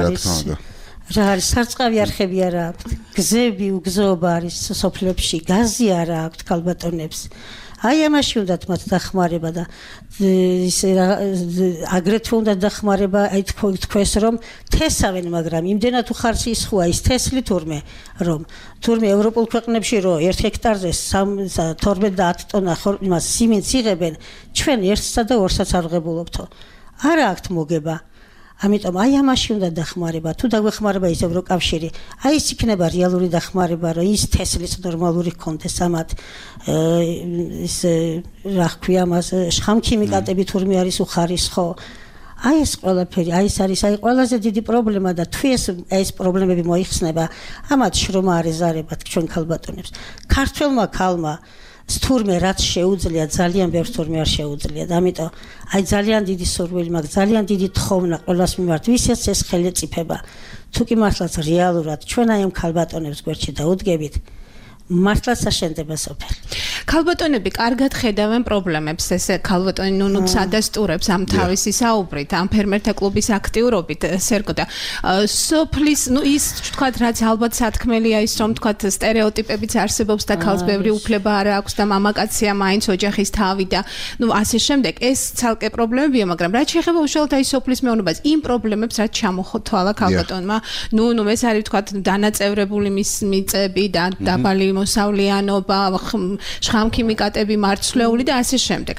რა არის სარწყავი არხები არ აქვს, გზები უგზოობა არის სოფლებში, გაზი არ აქვს ქალბატონებს. აი ამაში უნდათ მათ დახმარება და აგრეთვე უნდა დახმარება, აი თქვენს რომ თესავენ, მაგრამ იმდენად უხარს ისხუა ის თესლი თურმე ევროპულ ქვეყნებში რომ 1 ჰექტარზე 12 და 10 ტონა იმას სიმინდს იღებენ, ჩვენ 1-სა და 2-საც არ ვღებულობთო. არა აქვთ მოგება. ამიტომ აი ამაში უნდა დახმარება. თუ დაგვეხმარება ის ევროკავშირი, აი ის იქნება რეალური დახმარება, რომ ის თესლიც ნორმალური ჰქონდეს ამათ ის რა ქვია მას შხამქიმიკატები თურმე არის უხარისხო. აი ეს ყველაფერი, აი ეს არის აი ყველაზე დიდი პრობლემა და თუ ეს პრობლემები მოიხსნება, ამათ შრომა არ ეზარებათ ჩვენ ქალბატონებს. ქართველმა ქალმა თურმე რაც შეუძლია, ძალიან ბევრს თურმე არ შეუძლია და ამიტომ აი ძალიან დიდი სურვილი მაქვს, ძალიან დიდი თხოვნა ყველას მიმართ, ვისაც ეს ხელი წიფება. თუ კი მართლაც რეალურად ჩვენ აი ამ ქალბატონებს გვერდში დაუდგებით, მართლაც აშენდება სოფელი. ქალბატონები კარგად ხედავენ პრობლემებს, ესე ქალბატონი ნუნუც ადასტურებს ამ თავისი საუბრით, ამ ფერმერთა კლუბის აქტიურობით, სერგო და სოფლის, ის თქვათ რაც ალბათ სათქმელია ის რომ თქვათ სტერეოტიპებიც არსებობს და ქალს ბევრი უფლება არ აქვს და მამაკაცია მაინც ოჯახის თავი და ასე შემდეგ, ეს ცალკე პრობლემებია, მაგრამ რაც შეეხება უშუალოდ აი სოფლის მეურნეობას, იმ პრობლემებს რაც ჩამოხოთვალა ქალბატონმა, ეს არის თქვათ დანაწევრებული მიწები და დაბალი მოსავლიანობა, შხამქიმიკატები, მარცვლეული და ასე შემდეგ.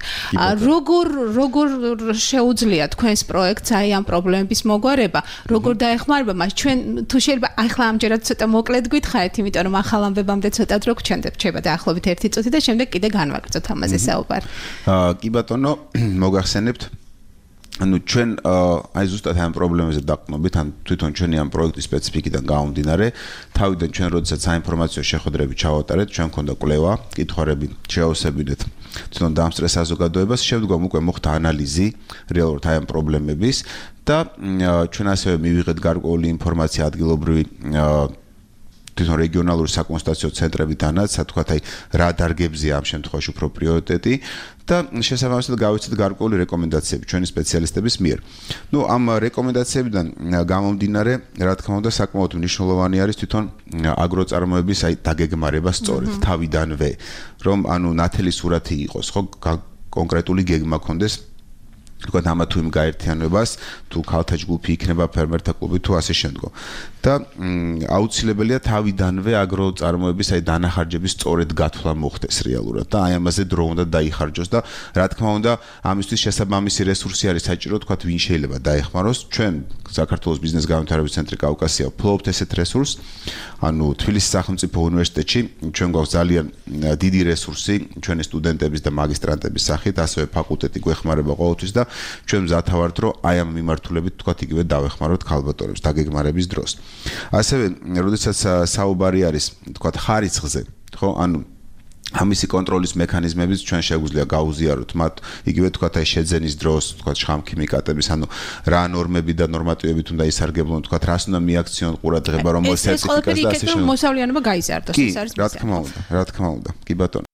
როგორ შეუძლია თქვენს პროექტს აი ამ პრობლემების მოგვარება, როგორ დაეხმარება მას ჩვენ თუ შეიძლება ახლა ამჯერად ცოტა მოკლედ გითხარით, იმიტომ რომ ახალ ამბებამდე ცოტა დრო გჩნდება დაახლოებით 1 წუთი და შემდეგ კიდე განვაგრძოთ ამაზე საუბარი. კი ბატონო, მოგახსენებთ ჩვენ აი ზუსტად ამ პრობლემებზე დაყრდნობით, ან თვითონ ჩვენი ამ პროექტის სპეციფიკიდან გამომდინარე, თავიდან ჩვენ როდესაც საინფორმაციო შეხვედრები ჩავატარეთ, ჩვენ მქონდა კვლევა, კითხვარები შეავსებინეთ თვითონ დამსწრე საზოგადოებას, შემდგომ უკვე მოხდა ანალიზი რეალურად აი ამ პრობლემების და ჩვენ ასევე მივიღეთ გარკვეული ინფორმაცია ადგილობრივი თვითონ რეგიონალური საკონსულტაციო ცენტრებიდანაც, თქვათ აი რა დარგებზია ამ შემთხვევაში უფრო პრიორიტეტი და შესაბამისად გავიცეთ გარკვეული რეკომენდაციები ჩვენი სპეციალისტების მიერ. ამ რეკომენდაციებიდან გამომდინარე, რა თქმა უნდა, საკმაოდ მნიშვნელოვანი არის თვითონ აგროწარმოების აი დაგეგმარება სწორედ თავიდანვე, რომ ნათელი სურათი იყოს, ხო, კონკრეტული გეგმა ქონდეს თქვათ ამა თუ იმ გაერთიანებას, თუ ქალთა ჯგუფი იქნება ფერმერთა კლუბი თუ ასე შემდგომ. და აუცილებელია თავიდანვე აგროწარმოების აი დანახარჯების სწორედ გათვლა მოხდეს რეალურად და აი ამაზე დრო უნდა დაიხარჯოს და რა თქმა უნდა ამისთვის შესაბამისი რესურსი არის საჭირო, თქვათ ვინ შეიძლება დაეხმაროს. ჩვენ საქართველოს ბიზნეს განვითარების ცენტრი კავკასია ვფლობთ ესეთ რესურსს. ანუ თბილისის სახელმწიფო უნივერსიტეტში ჩვენ გვაქვს ძალიან დიდი რესურსი ჩვენი სტუდენტების და მაგისტრანტების სახით, ასევე ფაკულტეტი გვეხმარება ყოველთვის და ჩვენ მზად ვართ, რომ აი ამ მიმართულებით თქვათ იგივე დავეხმაროთ ქალბატონებს დაგეგმარების დროს. ასევე, როდესაც საუბარი არის, თქვათ, ხარისხზე, ხო, ანუ ამისი კონტროლის მექანიზმებით ჩვენ შეგვიძლია გაუზიაროთ მათ, იგივე თქვათ, აი შეძენის დროს, თქვათ, შხამქიმიკატების, ანუ რა ნორმები და ნორმატივებით უნდა ისარგებლონ, თქვათ, რას უნდა მიაქციონ ყურადღება, რომელ სერტიფიკატს და ასე შემდეგ. მოსავლიანობა გაიზარდოს, ეს არის რა თქმა უნდა, რა თქმა უნდა. კი ბატონო.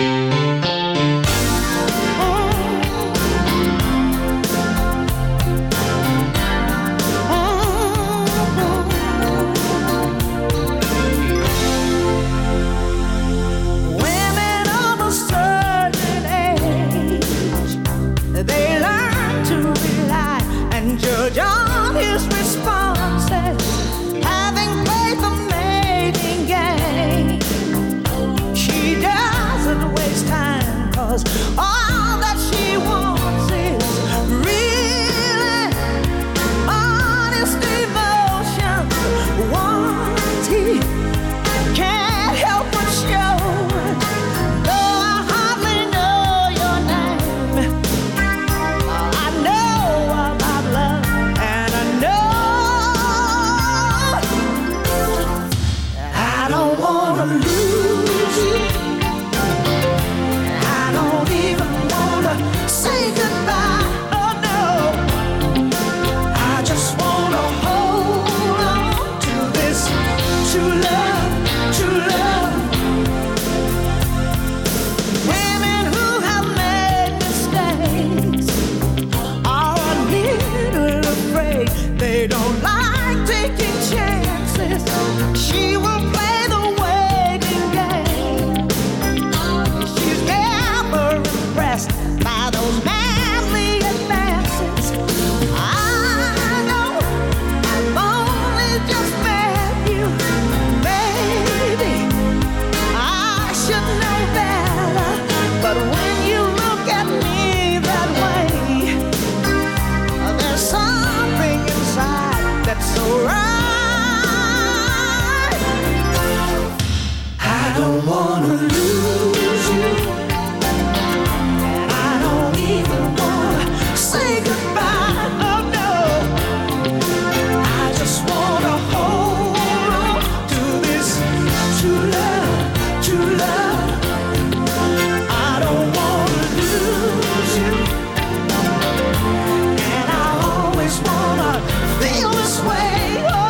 All that she wants is really honest emotion. Once he can't help but show it. Though I hardly know your name, I know about love, and I know I don't want to lose you. Say goodbye, oh no. I just wanna hold on to this true love, true love. Women who have made mistakes are a little afraid. They don't like taking chances. She will play the waiting game. She's never impressed by those manly advances. I know I've only just met you. Maybe I should know better, but when you look at me that way, there's something inside that's so right. I don't wanna lose you. Say goodbye, oh no. I just wanna hold on to this true love, true love. I don't wanna lose you, and I always wanna feel this way. Oh.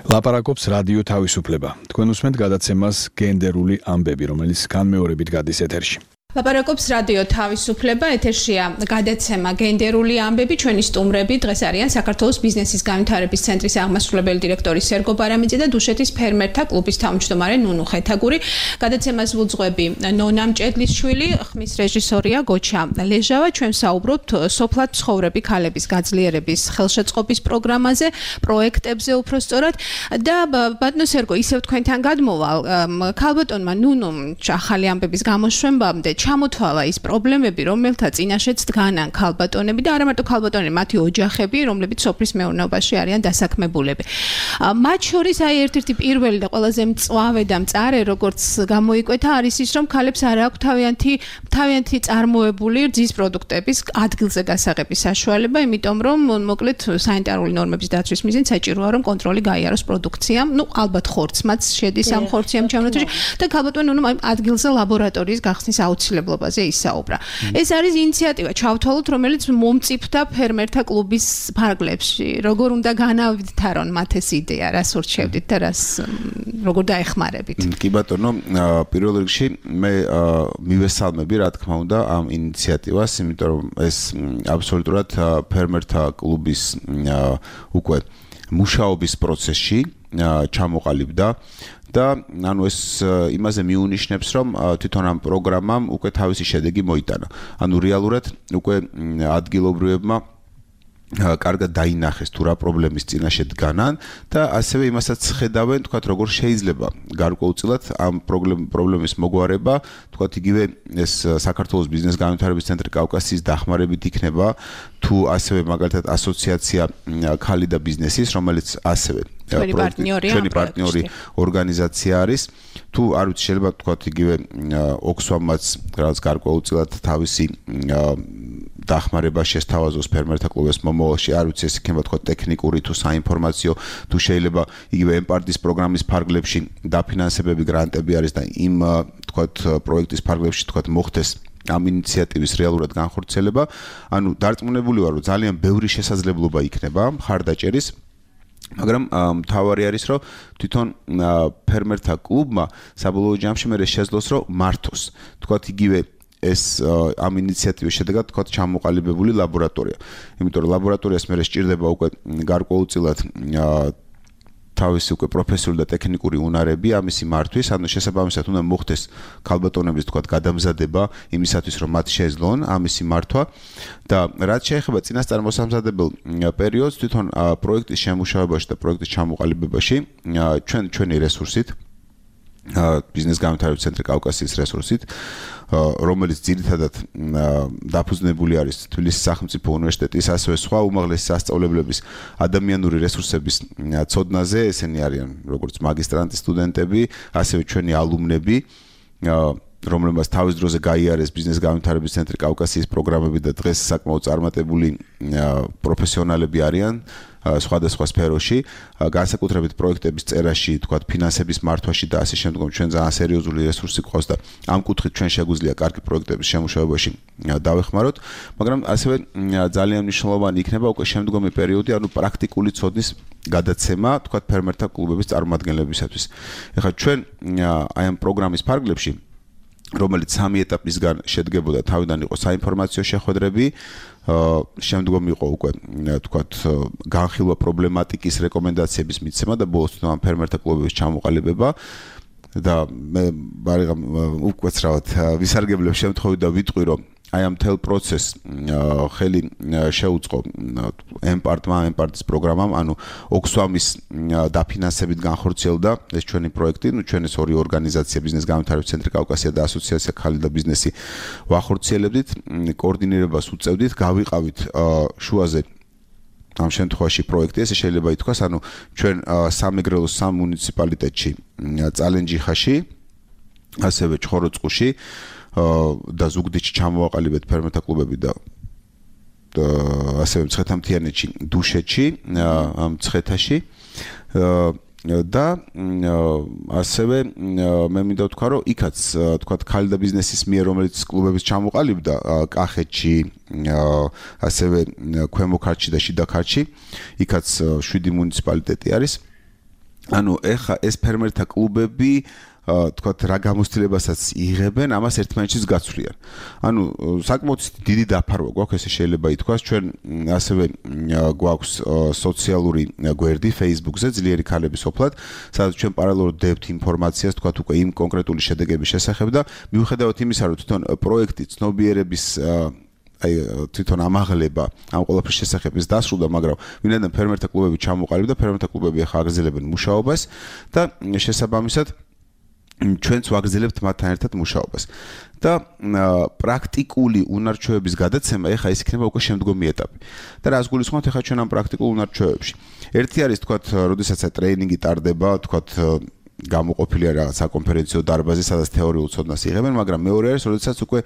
ლაპარაკობს რადიო თავისუფლება. თქვენ უსმენთ გადაცემას გენდერული ამბები, რომელიც განმეორებით გადის ეთერში. ლაპარაკობს რადიო თავისუფლება, ეთერშია გადაცემა გენდერული ამბები, ჩვენი სტუმრები დღეს არიან საქართველოს ბიზნესის განვითარების ცენტრის აღმასრულებელი დირექტორი სერგო ბარამიძე და დუშეთის ფერმერთა კლუბის თავმჯდომარე ნუნუ ხეთაგური. გადაცემას ვუძღვები ნონა მჭედლიშვილი, ხმის რეჟისორია გოჩა ლეჟავა. ჩვენ საუბრობთ სოფლად მცხოვრები ქალების გაძლიერების ხელშეწყობის პროგრამაზე, პროექტებზე უпростоრად და ბატონო სერგო, ისევ თქვენთან გადმოვალ ქალბატონმა ნუნუმ ახალი ამბების გამოშვებამდე ჩამოთვალა ის პრობლემები, რომელთა წინაშეც დგანან ქალბატონები და არა მარტო ქალბატონები, მათი ოჯახები, რომლებიც სოფლის მეურნეობაში არიან დასაქმებულები. მათ შორის აი ერთ-ერთი პირველი და ყველაზე მწვავე და მწარე, როგორც გამოიკვეთა, არის ის, რომ ქალებს არ აქვს თავიანთი წარმოებული რძის პროდუქტების ადგილზე გასაღების საშუალება, იმიტომ რომ მოკლედ სანიტარული ნორმების დაცვის მიზნით საჭიროა, რომ კონტროლი გაიაროს პროდუქციამ. ალბათ ხორცმაც შედის ამ ხორციან ჩამონათვაში და ქალბატონი ადგილზე ლაბორატორიის გახსნის აუცილებლობაზე ისაუბრა. ეს არის ინიციატივა, ჩავთვალოთ, რომელიც მომწიფდა ფერმერთა კლუბის ფარგლებში. როგორ უნდა განავითარონ მათ ეს იდეა, რას ურჩევდით და როგორ დაეხმარებით? კი ბატონო, პირველ რიგში მე მივესალმები, რა თქმა უნდა, ამ ინიციატივას, იმიტომ რომ ეს აბსოლუტურად ფერმერთა კლუბის უკვე მუშაობის პროცესში ჩამოყალიბდა და ანუ ეს იმაზე მიუნიშნებს, რომ თვითონ ამ პროგრამამ უკვე თავისი შედეგი მოიტანა. ანუ რეალურად უკვე ადგილობრივებმა კარგად დაინახეს თუ რა პრობლემის წინაშე დგანან და ასევე იმასაც ხედავენ, თქვათ, როგორ შეიძლება გარკვეულწილად ამ პრობლემის მოგვარება, თქვათ, იგივე ეს საქართველოს ბიზნეს განვითარების ცენტრი კავკასიის დახმარებით იქნება, თუ ასევე მაგალითად ასოციაცია ქალი და ბიზნესის, რომელიც ასევე ჩვენი პარტნიორი ორგანიზაცია არის, თუ არ ვიცი, შეიძლება თქვათ, იგივე ოქსვამაც რაც გარკვეულწილად თავისი დახმარება შესთავაზოს ფერმერთა კლუბის მომავალში, არ ვიცი, ეს იქნება თქვათ ტექნიკური თუ საინფორმაციო, თუ შეიძლება იგივე ემპარტის პროგრამის ფარგლებში დაფინანსებები გრანტები არის და იმ თქვათ პროექტის ფარგლებში თქვათ მოხდეს ამ ინიციატივის რეალურად განხორციელება. ანუ დარწმუნებული ვარ, რომ ძალიან ბევრი შესაძლებლობა იქნება მხარდაჭერის, მაგრამ მთავარი არის, რომ თვითონ ფერმერთა კლუბმა საბოლოო ჯამში მე შეძლოს, რომ მართოს თქვათ იგივე ეს ამ ინიციატივის შედეგად თქვათ ჩამოყალიბებული ლაბორატორია. იმიტომ რომ ლაბორატორიას მე სჭირდება უკვე გარკვეულწილად თავისი უკვე პროფესიული და ტექნიკური უნარები ამისი მართვის, ანუ შესაბამისად უნდა მოხდეს ქალბატონების თქვათ გადამზადება იმისათვის, რომ მათ შეეძლონ ამისი მართვა და რაც შეეხება წინასწარ მოსამზადებელ პერიოდს, თვითონ პროექტის შემუშავებაში და პროექტის ჩამოყალიბებაში ჩვენი რესურსით ბიზნეს განვითარების ცენტრი კავკასიის რესურსით, რომელიც ძირითადად დაფუძნებული არის თბილისის სახელმწიფო უნივერსიტეტის, ასევე სხვა უმაღლესი სასწავლებლების ადამიანური რესურსების ცოდნაზე, ესენი არიან როგორც მაგისტრანტი სტუდენტები, ასევე ჩვენი ალუმნები, რომლებმაც თავის დროზე გაიარეს ბიზნეს განვითარების ცენტრი კავკასიის პროგრამები და დღეს საკმაოდ წარმატებული პროფესიონალები არიან სხვადასხვა სფეროში, განსაკუთრებით პროექტების წერაში, თქვათ, ფინანსების მართვაში და ასე შემდგომ ჩვენ ძალიან სერიოზული რესურსი გვყავს და ამ კუთხით ჩვენ შეგვიძლია კარგი პროექტების შემუშავებაში დავეხმაროთ, მაგრამ ასევე ძალიან მნიშვნელოვანი იქნება უკვე შემდგომი პერიოდი, ანუ პრაქტიკული ცოდნის გადაცემა, თქვათ, ფერმერთა კლუბების წარმომადგენლებისათვის. ეხლა ჩვენ აი ამ პროგრამის ფარგლებში, რომელიც 3 ეტაპისგან შედგებოდა, თავიდან იყო საინფორმაციო შეხვედრები, შემდგომ იყო უკვე თქვათ განხილვა პრობლემატიკის რეკომენდაციების მიცემა და ბოლოს ამ ფერმერთა კლუბების ჩამოყალიბება და მე ბარიღამ უკაცრავად ვისარგებლებ შემთხვევით და ვიტყვი, რომ აი ამ მთელ პროცესს ხელი შეუწყო ემპარტის პროგრამამ, ანუ ოქსვამის დაფინანსებით განხორციელდა ეს ჩვენი პროექტი, ჩვენი ორი ორგანიზაცია, ბიზნეს განვითარების ცენტრი კავკასია და ასოციაცია ქალი და ბიზნესი ვახორციელებდით, კოორდინირებას უწევდით, გავიყავით შუაზე ამ შემთხვევაში პროექტი, ესე შეიძლება ითქვას, ანუ ჩვენ სამეგრელოს სამ მუნიციპალიტეტში, წალენჯიხაში, ასევე ჩხოროწყუში და ზუგდიდში ჩამოვაყალიბეთ ფერმერთა კლუბები და ასევე მცხეთა-მთიანეთში, დუშეთში, მცხეთაში და ასევე მე მინდა ვთქვა, რომ იქაც თქვათ ქალი და ბიზნესის მიერ, რომელიც კლუბების ჩამოყალიბდა კახეთში, ასევე ქვემო ქართლში და შიდა ქართლში, იქაც 7 მუნიციპალიტეტი არის. ანუ ეხა ეს ფერმერთა კლუბები თქვათ რა გამოცდილებასაც იღებენ, ამას ერთმანეთშიც გაცვლიან. ანუ საკმაოდ დიდი დაფარვა გვაქვს, ესე შეიძლება ითქვას, ჩვენ ასევე გვაქვს სოციალური გვერდი Facebook-ზე, ძლიერი ქალები სოფლად, სადაც ჩვენ პარალელურად ვდებთ ინფორმაციას, თქვათ უკვე იმ კონკრეტული შედეგების შესახებ და მიუხედავად იმისა, რომ თვითონ პროექტი ცნობიერების თვითონ ამაღლება ამ ყველაფრის შესახებ ის დასრულდა, მაგრამ ვინაიდან ფერმერთა კლუბები ჩამოყალიბდა, ფერმერთა კლუბები ახლა აგრძელებენ მუშაობას და შესაბამისად ჩვენც ვაგრძელებთ მათთან ერთად მუშაობას. და პრაქტიკული უნარჩვევების გადაცემა ეხა ის იქნება უკვე შემდგომი ეტაპი. და რას გულისხმობთ ეხა ჩვენ ამ პრაქტიკულ უნარჩვევებში? ერთი არის თქვათ, როდესაც ტრეინინგი ტარდება, თქვათ გამოყოფილია რაღაც საკონფერენციო დარბაზი, სადაც თეორიულ ცოდნას იღებენ, მაგრამ მეორე არის, როდესაც უკვე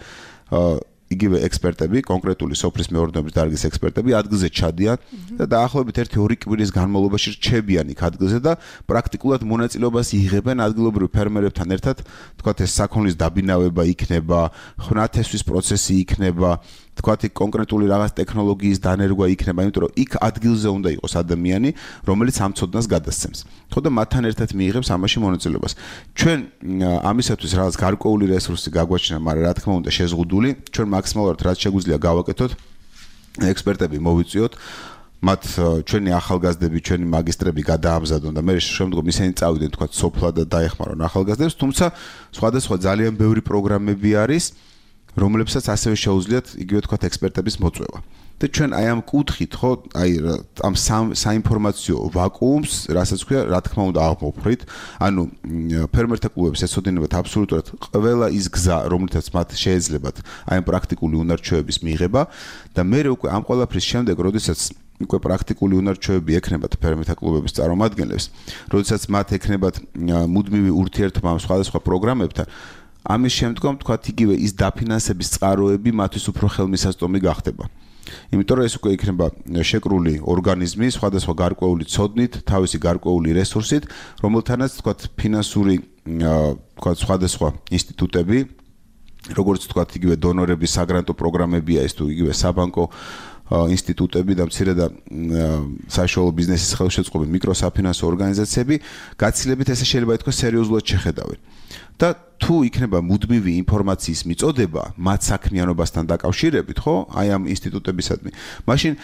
იგივე ექსპერტები, კონკრეტული სოფლის მეურნეობის დარგის ექსპერტები ადგილზე ჩადიან და დაახლოებით 1-2 კვირის განმავლობაში რჩებიან იქ ადგილზე და პრაქტიკულად მონაწილეობას იღებენ ადგილობრივ ფერმერებთან ერთად, თქვათ ეს საქონლის დაბინავება იქნება, ხვნათესვის პროცესი იქნება, თქვათ იქ კონკრეტული რაღაც ტექნოლოგიის დანერგვა იქნება, იმიტომ რომ იქ ადგილზე უნდა იყოს ადამიანი, რომელიც ამ ცოდნას გადასცემს. ხო და მათთან ერთად მიიღებს ამაში მონაწილეობას. ჩვენ ამისათვის რაღაც გარკვეული რესურსი გაგვაჩნია, მაგრამ რა თქმა უნდა შეზღუდული, ჩვენ მაქსიმალურად რაც შეგვიძლია გავაკეთოთ, ექსპერტები მოვიწვიოთ, მათ ჩვენი ახალგაზრდები, ჩვენი მაგისტრები გადაამზადონ და მე შემდგომ ისინი წავიდნენ თქვათ სოფლად და დაეხმარონ ახალგაზრდებს, თუმცა სხვადასხვა ძალიან ბევრი პროგრამები არის, რომლებსაც ასევე შეუძლიათ იგივე თქვათ ექსპერტების მოწვევა. და ჩვენ აი ამ კუთხით ხო, აი ამ საინფორმაციო ვაკუუმს, რასაც ქვია, რა თქმა უნდა აღმოფხვრით, ანუ ფერმერთა კლუბებს ეცოდინებათ აბსოლუტურად ყველა ის გზა, რომლითაც მათ შეეძლებათ აი ამ პრაქტიკული უნარჩვევების მიღება და მე უკვე ამ ყველაფრის შემდეგ, როდესაც უკვე პრაქტიკული უნარჩვევები ექნებათ ფერმერთა კლუბების წარმომადგენლებს, როდესაც მათ ექნებათ მუდმივი ურთიერთობა ამ სხვადასხვა პროგრამებთან, ამის შემდგომ თქვათ იგივე ის დაფინანსების წყაროები მათთვის უფრო ხელმისაწვდომი გახდება. იმიტომ რომ ეს უკვე იქნება შეკრული ორგანიზმი, სხვადასხვა გარკვეული ცოდნით, თავისი გარკვეული რესურსით, რომელთანაც თქვათ ფინანსური თქვათ სხვადასხვა ინსტიტუტები, როგორც თქვათ იგივე დონორების საგრანტო პროგრამებია ეს თუ იგივე საბანკო ინსტიტუტები და მცირე და საშუალო ბიზნესის ხელშეწყობი მიკროსაფინანსო ორგანიზაციები გაცილებით ესე შეიძლება ითქვას სერიოზულად შეხედავენ. და თუ იქნება მუდმივი ინფორმაციის მიწოდება მათ საქმიანობასთან დაკავშირებით, ხო, აი ამ ინსტიტუტებისადმი, მაშინ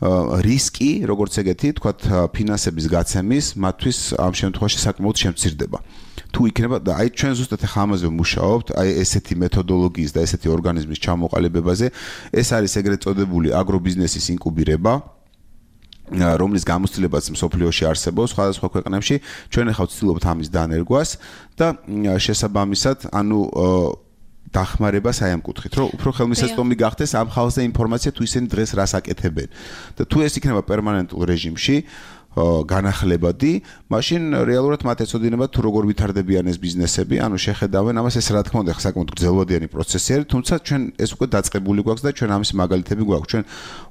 რისკი, როგორც ეგეთი, თქვათ, ფინანსების გაცემის მათთვის ამ შემთხვევაში საკმაოდ შემცირდება. თუ იქნება და აი ჩვენ ზუსტად ახლა ამაზე ვმუშაობთ, აი ესეთი მეთოდოლოგიის და ესეთი ორგანიზმის ჩამოყალიბებაზე, ეს არის ეგრეთ წოდებული აგრობიზნესის ინკუბირება, რომლის გამოცდილებაც მსოფლიოში არსებობს სხვადასხვა ქვეყნებში, ჩვენ ახლა ვცდილობთ ამის დანერგვას და შესაბამისად, ანუ დახმარებას აი ამ კუთხით, რომ უფრო ხელმისაწვდომი გახდეს ამ ხალხზე ინფორმაცია თუ ისინი დღეს რას აკეთებენ. და თუ ეს იქნება პერმანენტულ რეჟიმში, განახლებადი, მაშინ რეალურად მათ ეცოდინებათ თუ როგორ ვითარდებიან ეს ბიზნესები, ანუ შეხედავენ ამას, ეს რა თქმა უნდა საკმაოდ გრძელვადიანი პროცესი არის, თუმცა ჩვენ ეს უკვე დაწყებული გვაქვს და ჩვენ ამის მაგალითები გვაქვს. ჩვენ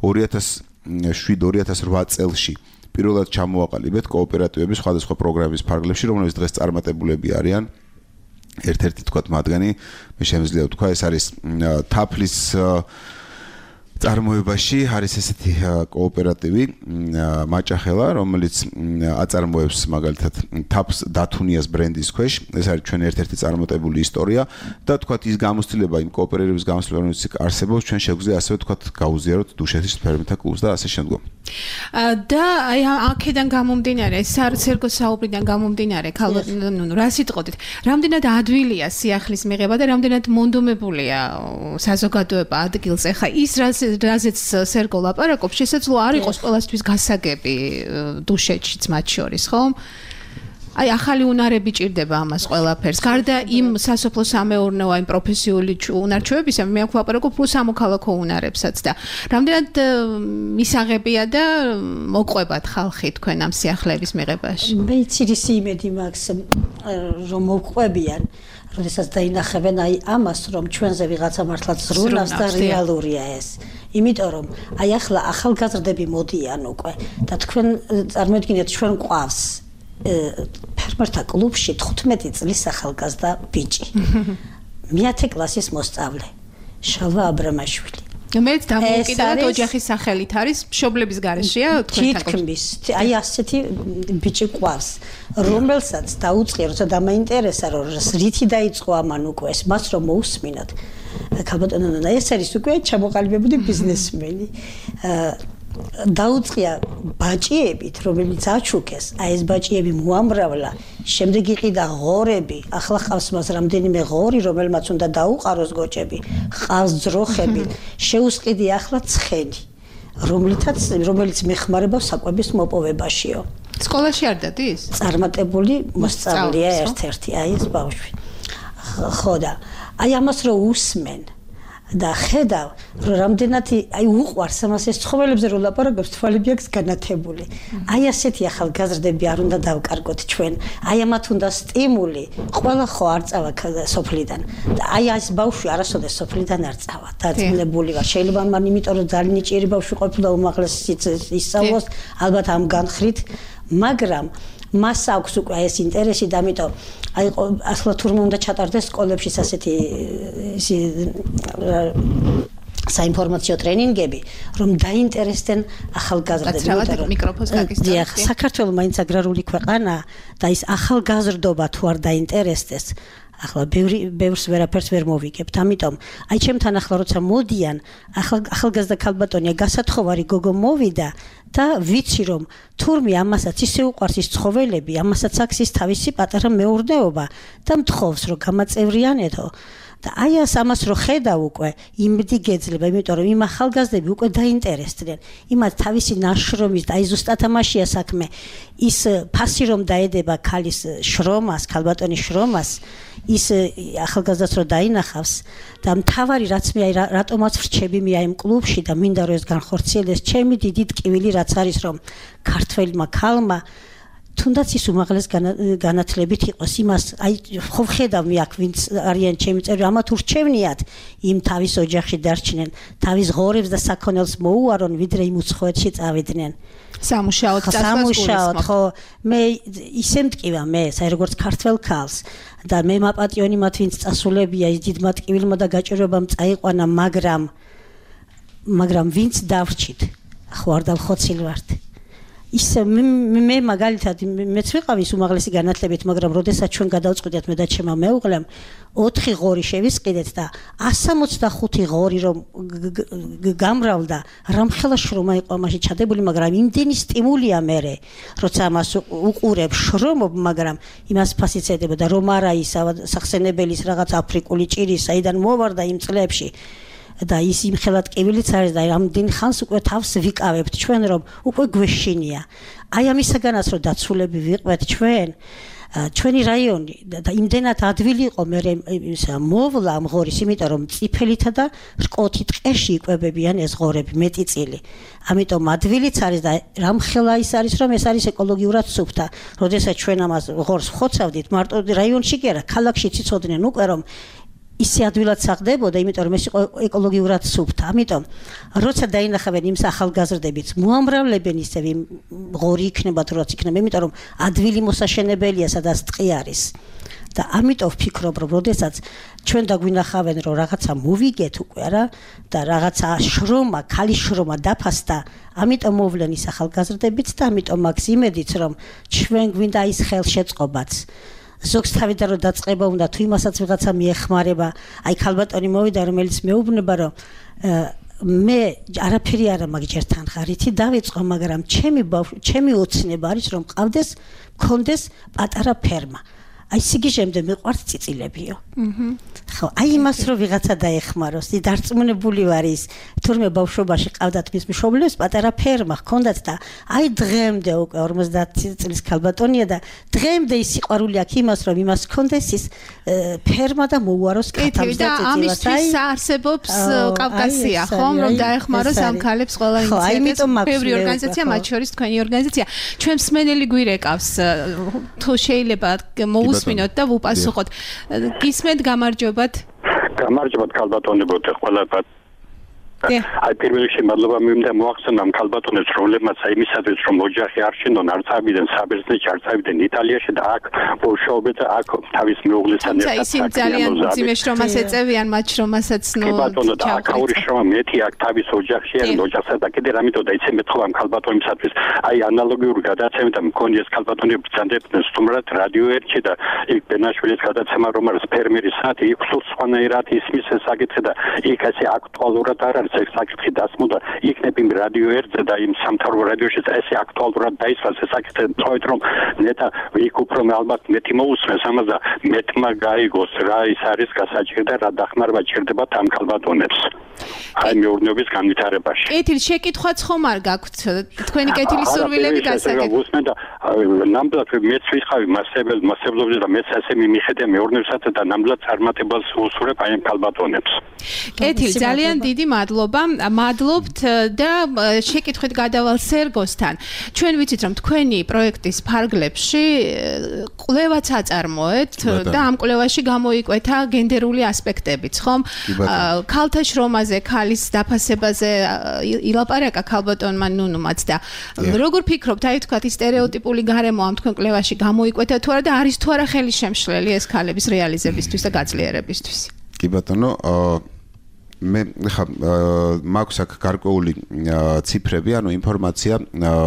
2007-2008 წელში პირველად ჩამოვაყალიბეთ კოოპერატივების სხვადასხვა პროგრამების ფარგლებში, რომლებიც დღეს წარმატებულები არიან. ერთ-ერთი თქვათ მათგანი, მე შემიძლია ვთქვა, ეს არის თაფლის წარმოებაში არის ესეთი კოოპერატივი მაჭახელა, რომელიც აწარმოებს მაგალითად თაფს დათუნიას ბრენდის ქვეშ, ეს არის ჩვენ ერთ-ერთი წარმატებული ისტორია და თქვათ ის გამოცდილება, იმ კოოპერატივის გამოცდილება, რომელიც არსებობს, ჩვენ შეგვიძლია ასევე თქვათ გაუზიაროთ დუშეთის ფერმერთა კლუბს და ასე შემდგომ. და აი აქედან გამომდინარე, საერთო საუბრიდან გამომდინარე, რა სიტყვით, რამდენად ადვილია სიახლის მიღება და რამდენად მონდომებულია საზოგადოება ადგილზე. ხა ის რაზეც სერგო ლაპარაკობს, შესაძლოა არ იყოს ყველასთვის გასაგები დუშეთშიც მათ შორის, ხო? აი ახალი უნარები ჭირდება ამას ყველაფერს. გარდა იმ სასოფლო სამეურნეო იმ პროფესიული უნარჩვევებისა, მე აქ ვაპარაკობ უფრო სამოქალაქო უნარებსაც და რამდენად მისაღებია და მოყვებათ ხალხი თქვენ ამ სიახლეების მიღებაში. მე იცი იმედი მაქვს, რომ მოყვებიან. როდესაც დაინახებენ აი ამას, რომ ჩვენზე ვიღაცა მართლაც ზრუნავს და რეალურია ეს. იმიტომ რომ აი ახლა ახალგაზრდები მოდიან უკვე და თქვენ წარმოიდგინეთ ჩვენ ყავს ფერმერთა კლუბში 15 წლის ახალგაზრდა ბიჭი. მე-10 კლასის მოსწავლე. შალვა აბრამაშვილი. მეც დამოუკიდებლად ოჯახის სახელით არის მშობლების გარეშეა თქვენთან თითქმის აი ასეთი ბიჭი ყავს რომელსაც დაუწყია როცა დამაინტერესა რომ რითი დაიწყო ამან უკვე ეს მას რომ მოусმინათ ქალბატონო ეს არის უკვე ჩამოყალიბებული ბიზნესმენი დაუწყია ბაჭიებით რომელიც აჩუქეს აი ეს ბაჭიები მოამრავლა შემდეგ იყიდა ღორები ახლა ყავს მას რამდენიმე ღორი რომელმაც უნდა დაუყაროს გოჭები ყავს ძროხები შეუსყიდი ახლა ცხენი რომელიც მეხმარება საკვების მოპოვებაშიო სკოლაში არ დადის წარმატებული მოსწავლეა ერთ-ერთი აი ეს ბავშვი ხო და აი ამას რო უსმენ და ხედავ რომ რამდენად აი უყვარს ამას ეს ცხოველებზე რო ლაპარაკობს თვალები აქვს განათებული აი ასეთი ახალგაზრდები არ უნდა დავკარგოთ ჩვენ აი ამათ უნდა სტიმული ყველა ხო არ წავა სოფლიდან და აი ეს ბავშვი არასოდეს სოფლიდან არ წავა დაწინებული ვარ შეიძლება მან იმიტომ რომ ძალიან ჭირი ბავშვი ყოფილა უმაღლესი ისწავლოს ალბათ ამ განხრით მაგრამ მას აქვს უკვე ეს ინტერესი და ამიტომ აი ახლა თურმე უნდა ჩატარდეს სკოლებში ასეთი საინფორმაციო ტრენინგები რომ დაინტერესდნენ ახალგაზრდები მიკროფონს გაგისწორებთ საქართველოს მაინც აგრარული ქვეყანაა და ის ახალგაზრდობა თუ არ დაინტერესდეს ახლა ბევრს ვერაფერს ვერ მოვიგებთ ამიტომ აი ჩემთან ახლა როცა მოდიან ახალგაზრდა ქალბატონია გასათხოვარი გოგო მოვიდა და ვიცი რომ თურმე ამასაც ისე უყვარს ის ცხოველები ამასაც აქვს ის თავისი პატარა მეურნეობა და მთხოვს რომ გამაწევრიანეთო და აი ამას რო ხედავ უკვე იმედი გეძლება იმიტომ რომ იმ ახალგაზრდები უკვე დაინტერესდნენ იმათ თავისი ნაშრომის და აი ზუსტად ამაშია საქმე ის ფასი რომ დაედება ქალის შრომას ქალბატონის შრომას ის ახალგაზრდას რო დაინახავს და მთავარი რაც მე აი რატომაც ვრჩები მე აი იმ კლუბში და მინდა რომ ეს განხორციელდეს ჩემი დიდი ტკივილი რაც არის რომ ქართველმა ქალმა თუნდაც ის უმაღლეს განათლებით იყოს იმას აი ხო ხედავ მე აქ ვინც არიან ჩემი წევრი ამათ ურჩევნიათ იმ თავის ოჯახში დარჩნენ თავის ღორებს და საქონელს მოუარონ ვიდრე იმ უცხოეთში წავიდნენ სამუშაოდ წასვლას ხო მე ისე მტკივა მე საერთოდ როგორც ქართველ ქალს და მე მაპატიონი მათ ვინც წასულებია ის დიდ მატკივილმა და გაჭირვებამ წაიყვანა მაგრამ ვინც დავრჩით ხო არ დავხოცილი ვართ ის მე მაგალითად მეც ვიყავ ის უმაღლესი განათლებით მაგრამ როდესაც ჩვენ გადავწყვიტეთ მე და ჩემმა მეუღლემ 4 ღორი შევისყიდეთ და 165 ღორი რომ გამრავლდა რამხელა შრომა იყო მაშინ ჩადებული მაგრამ იმდენი სტიმულია მე როცა მას უყურებ შრომობ მაგრამ იმას ფასიც ედებოდა რომ არა ის სახსენებელის რაღაც აფრიკული ჭირი საიდან მოვარდა იმ წლებში და ის იმ ხელად კივილიც არის და რამდენი ხანს უკვე თავს ვიკავებთ ჩვენ რომ უკვე გვეშინია აი ამისაგანაც რომ დაცულები ვიყვეთ ჩვენი რაიონი და იმდენად ადვილი იყო მე ისა მოვლა ამ ღორის იმიტომ რომ წიფელითა და რკოთი ტყეში იკვებებიან ეს ღორები მეტიწილი ამიტომ ადვილიც არის და რამხელა ის არის რომ ეს არის ეკოლოგიურად სუფთა როდესაც ჩვენ ამას ღორს ხოცავდით მარტო რაიონში კი არა ქალაქში ციცოდნენ უკვე რომ ისე ადვილად საღდებოდა, იმიტომ რომ ეს იყო ეკოლოგიურად სუფთა. ამიტომ როცა დაინახავენ იმ ახალგაზრდებით, მოამრავლებენ ისე ღორი იქნება თუ რაც იქნება, იმიტომ რომ ადვილი მოსაშენებელია, სადაც ტყე არის. და ამიტომ ვფიქრობ, რომ როდესაც ჩვენ დაგვინახავენ, რომ რაღაცა მოვიგეთ უკვე არა და რაღაცა შრომა, ქალის შრომა დაფასდა, ამიტომ მოვლენ ის ახალგაზრდებით და ამიტომ მაქვს იმედიც, რომ ჩვენ გვინდა ის ხელშეწყობაც. ზოგს თავიდან რომ დაწყება უნდა თუ იმასაც ვიღაცა მიეხმარება აი ქალბატონი მოვიდა რომელიც მეუბნება რომ მე არაფერი არა მაგ ჯერთან ხარითი დავიწყო მაგრამ ჩემი ოცნება არის რომ მქონდეს პატარა ფერმა აი სიგიჟემდე მიყვარს წიწილებიო ხო აი იმას რომ ვიღაცა დაეხმაროს ი დარწმუნებული ვარ ის თურმე ბავშვობაში ყავდათ მის მშობლებს პატარა ფერმა ჰქონდათ და აი დღემდე უკვე 50 წლის ქალბატონია და დღემდე ის სიყვარული აქვს იმას რომ იმას ჰქონდეს ის ფერმა და მოუაროს კეთილს და წიწილას აი არსებობს კავკასია ხომ რომ დაეხმაროს ამ ქალებს ყველა ინიციატივა ბევრი ორგანიზაცია მათ შორის თქვენი ორგანიზაცია ჩვენ მსმენელი გვირეკავს თუ შეიძლება მოусმინოთ და აი პირველ რიგში მადლობა მინდა მოახსენო ამ ქალბატონებს, რომლებმაც იმისათვის რომ ოჯახი არ შენდონ, არც ავიდნენ საბერძნეთში, არც ავიდნენ იტალიაში და აქ ბოლშოვიკებიც აქ თავის მეუღლესთან ერთად ისინი ძალიან ძიმე შრომას ეწევიან, მათ შრომასაც ბატონო და აქაური შრომა მეტი აქ თავის ოჯახში ან ოჯახსა და კიდე რამითო და იცი მეთქვა ამ ქალბატონებისათვის აი ანალოგიური გადაცემით ამ მქონი ეს ქალბატონები ბრძანდებდნენ სტუმრად რადიო 1-ში და იქ ბენაშვილის გადაცემა რომ არის ფერმერის საათი იქ სულ სხვანაირად ისმის ეს საკითხი და იქ ესე აქტუალურად არ არის ეს საკითხი დასმოდა იქნებ იმ რადიო 1-ზე და იმ სამთავრობო რადიოში ესე აქტუალურად დაისვას ეს საკითხი თქოეთ რომ ნეტა იქ უფრო ალბათ მეტი მოусმეს ამას და მეტმა გაიგოს რა ის არის გასაჭირი და რა დახმარება ჭირდება ამ ქალბატონებს აი მეურნეობის განვითარებაში. კეთილი შეკითხვაც ხომ არ გაქვთ? თქვენი კეთილი სურვილები გასაგებია. უსმენ და ნამდვილად მეც ვიხავი მასშტაბებზე და მეც ასე მიმიხედა მეურნეობასაც და ნამდვილად წარმატებას უსურებ აი ამ ქალბატონებს. კეთილი ძალიან დიდი მადლობა. მადლობთ და შეკითხვით გადავალ სერგოსთან. ჩვენ ვიცით რომ თქვენი პროექტის ფარგლებში კვლევაც აწარმოეთ და ამ კვლევაში გამოიკვეთა გენდერული ასპექტებიც, ხომ? ქალთა შრომაზე, ქალის დაფასებაზე ილაპარაკა ქალბატონმა ნუნუმაც და როგორ ფიქრობთ, აი თქვათ ის სტერეოტიპული გარემო ამ თქვენ კვლევაში გამოიკვეთა თუ არა და არის თუ არა ხელისშემშლელი ეს ქალების რეალიზებისთვის და გაძლიერებისთვის? კი ბატონო, მე ხა მაქვს აქ გარკვეული ციფრები, ანუ ინფორმაცია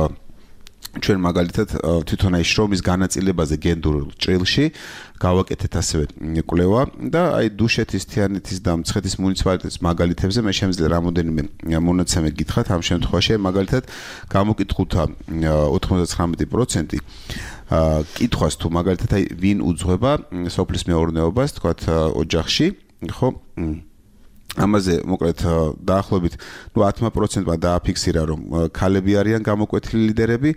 ჩვენ მაგალითად თვითონ აი შრომის განაწილებაზე გენდერულ ჭრილში გავაკეთეთ ასევე კვლევა და აი დუშეთის, თიანეთის და მცხეთის მუნიციპალიტეტის მაგალითებზე მე შემიძლია რამოდენიმე მონაცემი გითხრათ ამ შემთხვევაში მაგალითად გამოკითხულთა 99% კითხვას თუ მაგალითად აი ვინ უძღვება სოფლის მეურნეობას თქვათ ოჯახში ხო ამაზე მოკლედ დაახლოებით 10%-მა დააფიქსირა რომ ქალები არიან გამოკვეთილი ლიდერები,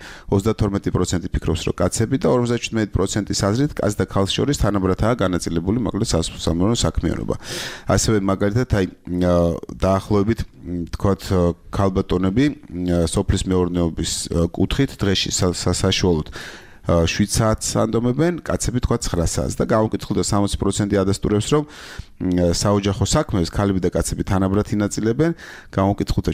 32% ფიქრობს რომ კაცები და 57%-ის აზრით კაც და ქალს შორის თანაბრადაა განაწილებული მოკლედ სასამართლო საქმიანობა. ასევე მაგალითად აი დაახლოებით თქვათ ქალბატონები სოფლის მეურნეობის კუთხით დღეში საშუალოდ 7 საათს ანდომებენ, კაცები თქვა 9 საათს და გამოკითხულთა 60% ადასტურებს რომ საოჯახო საქმეს ქალები და კაცები თანაბრად ინაწილებენ, გამოკითხულთა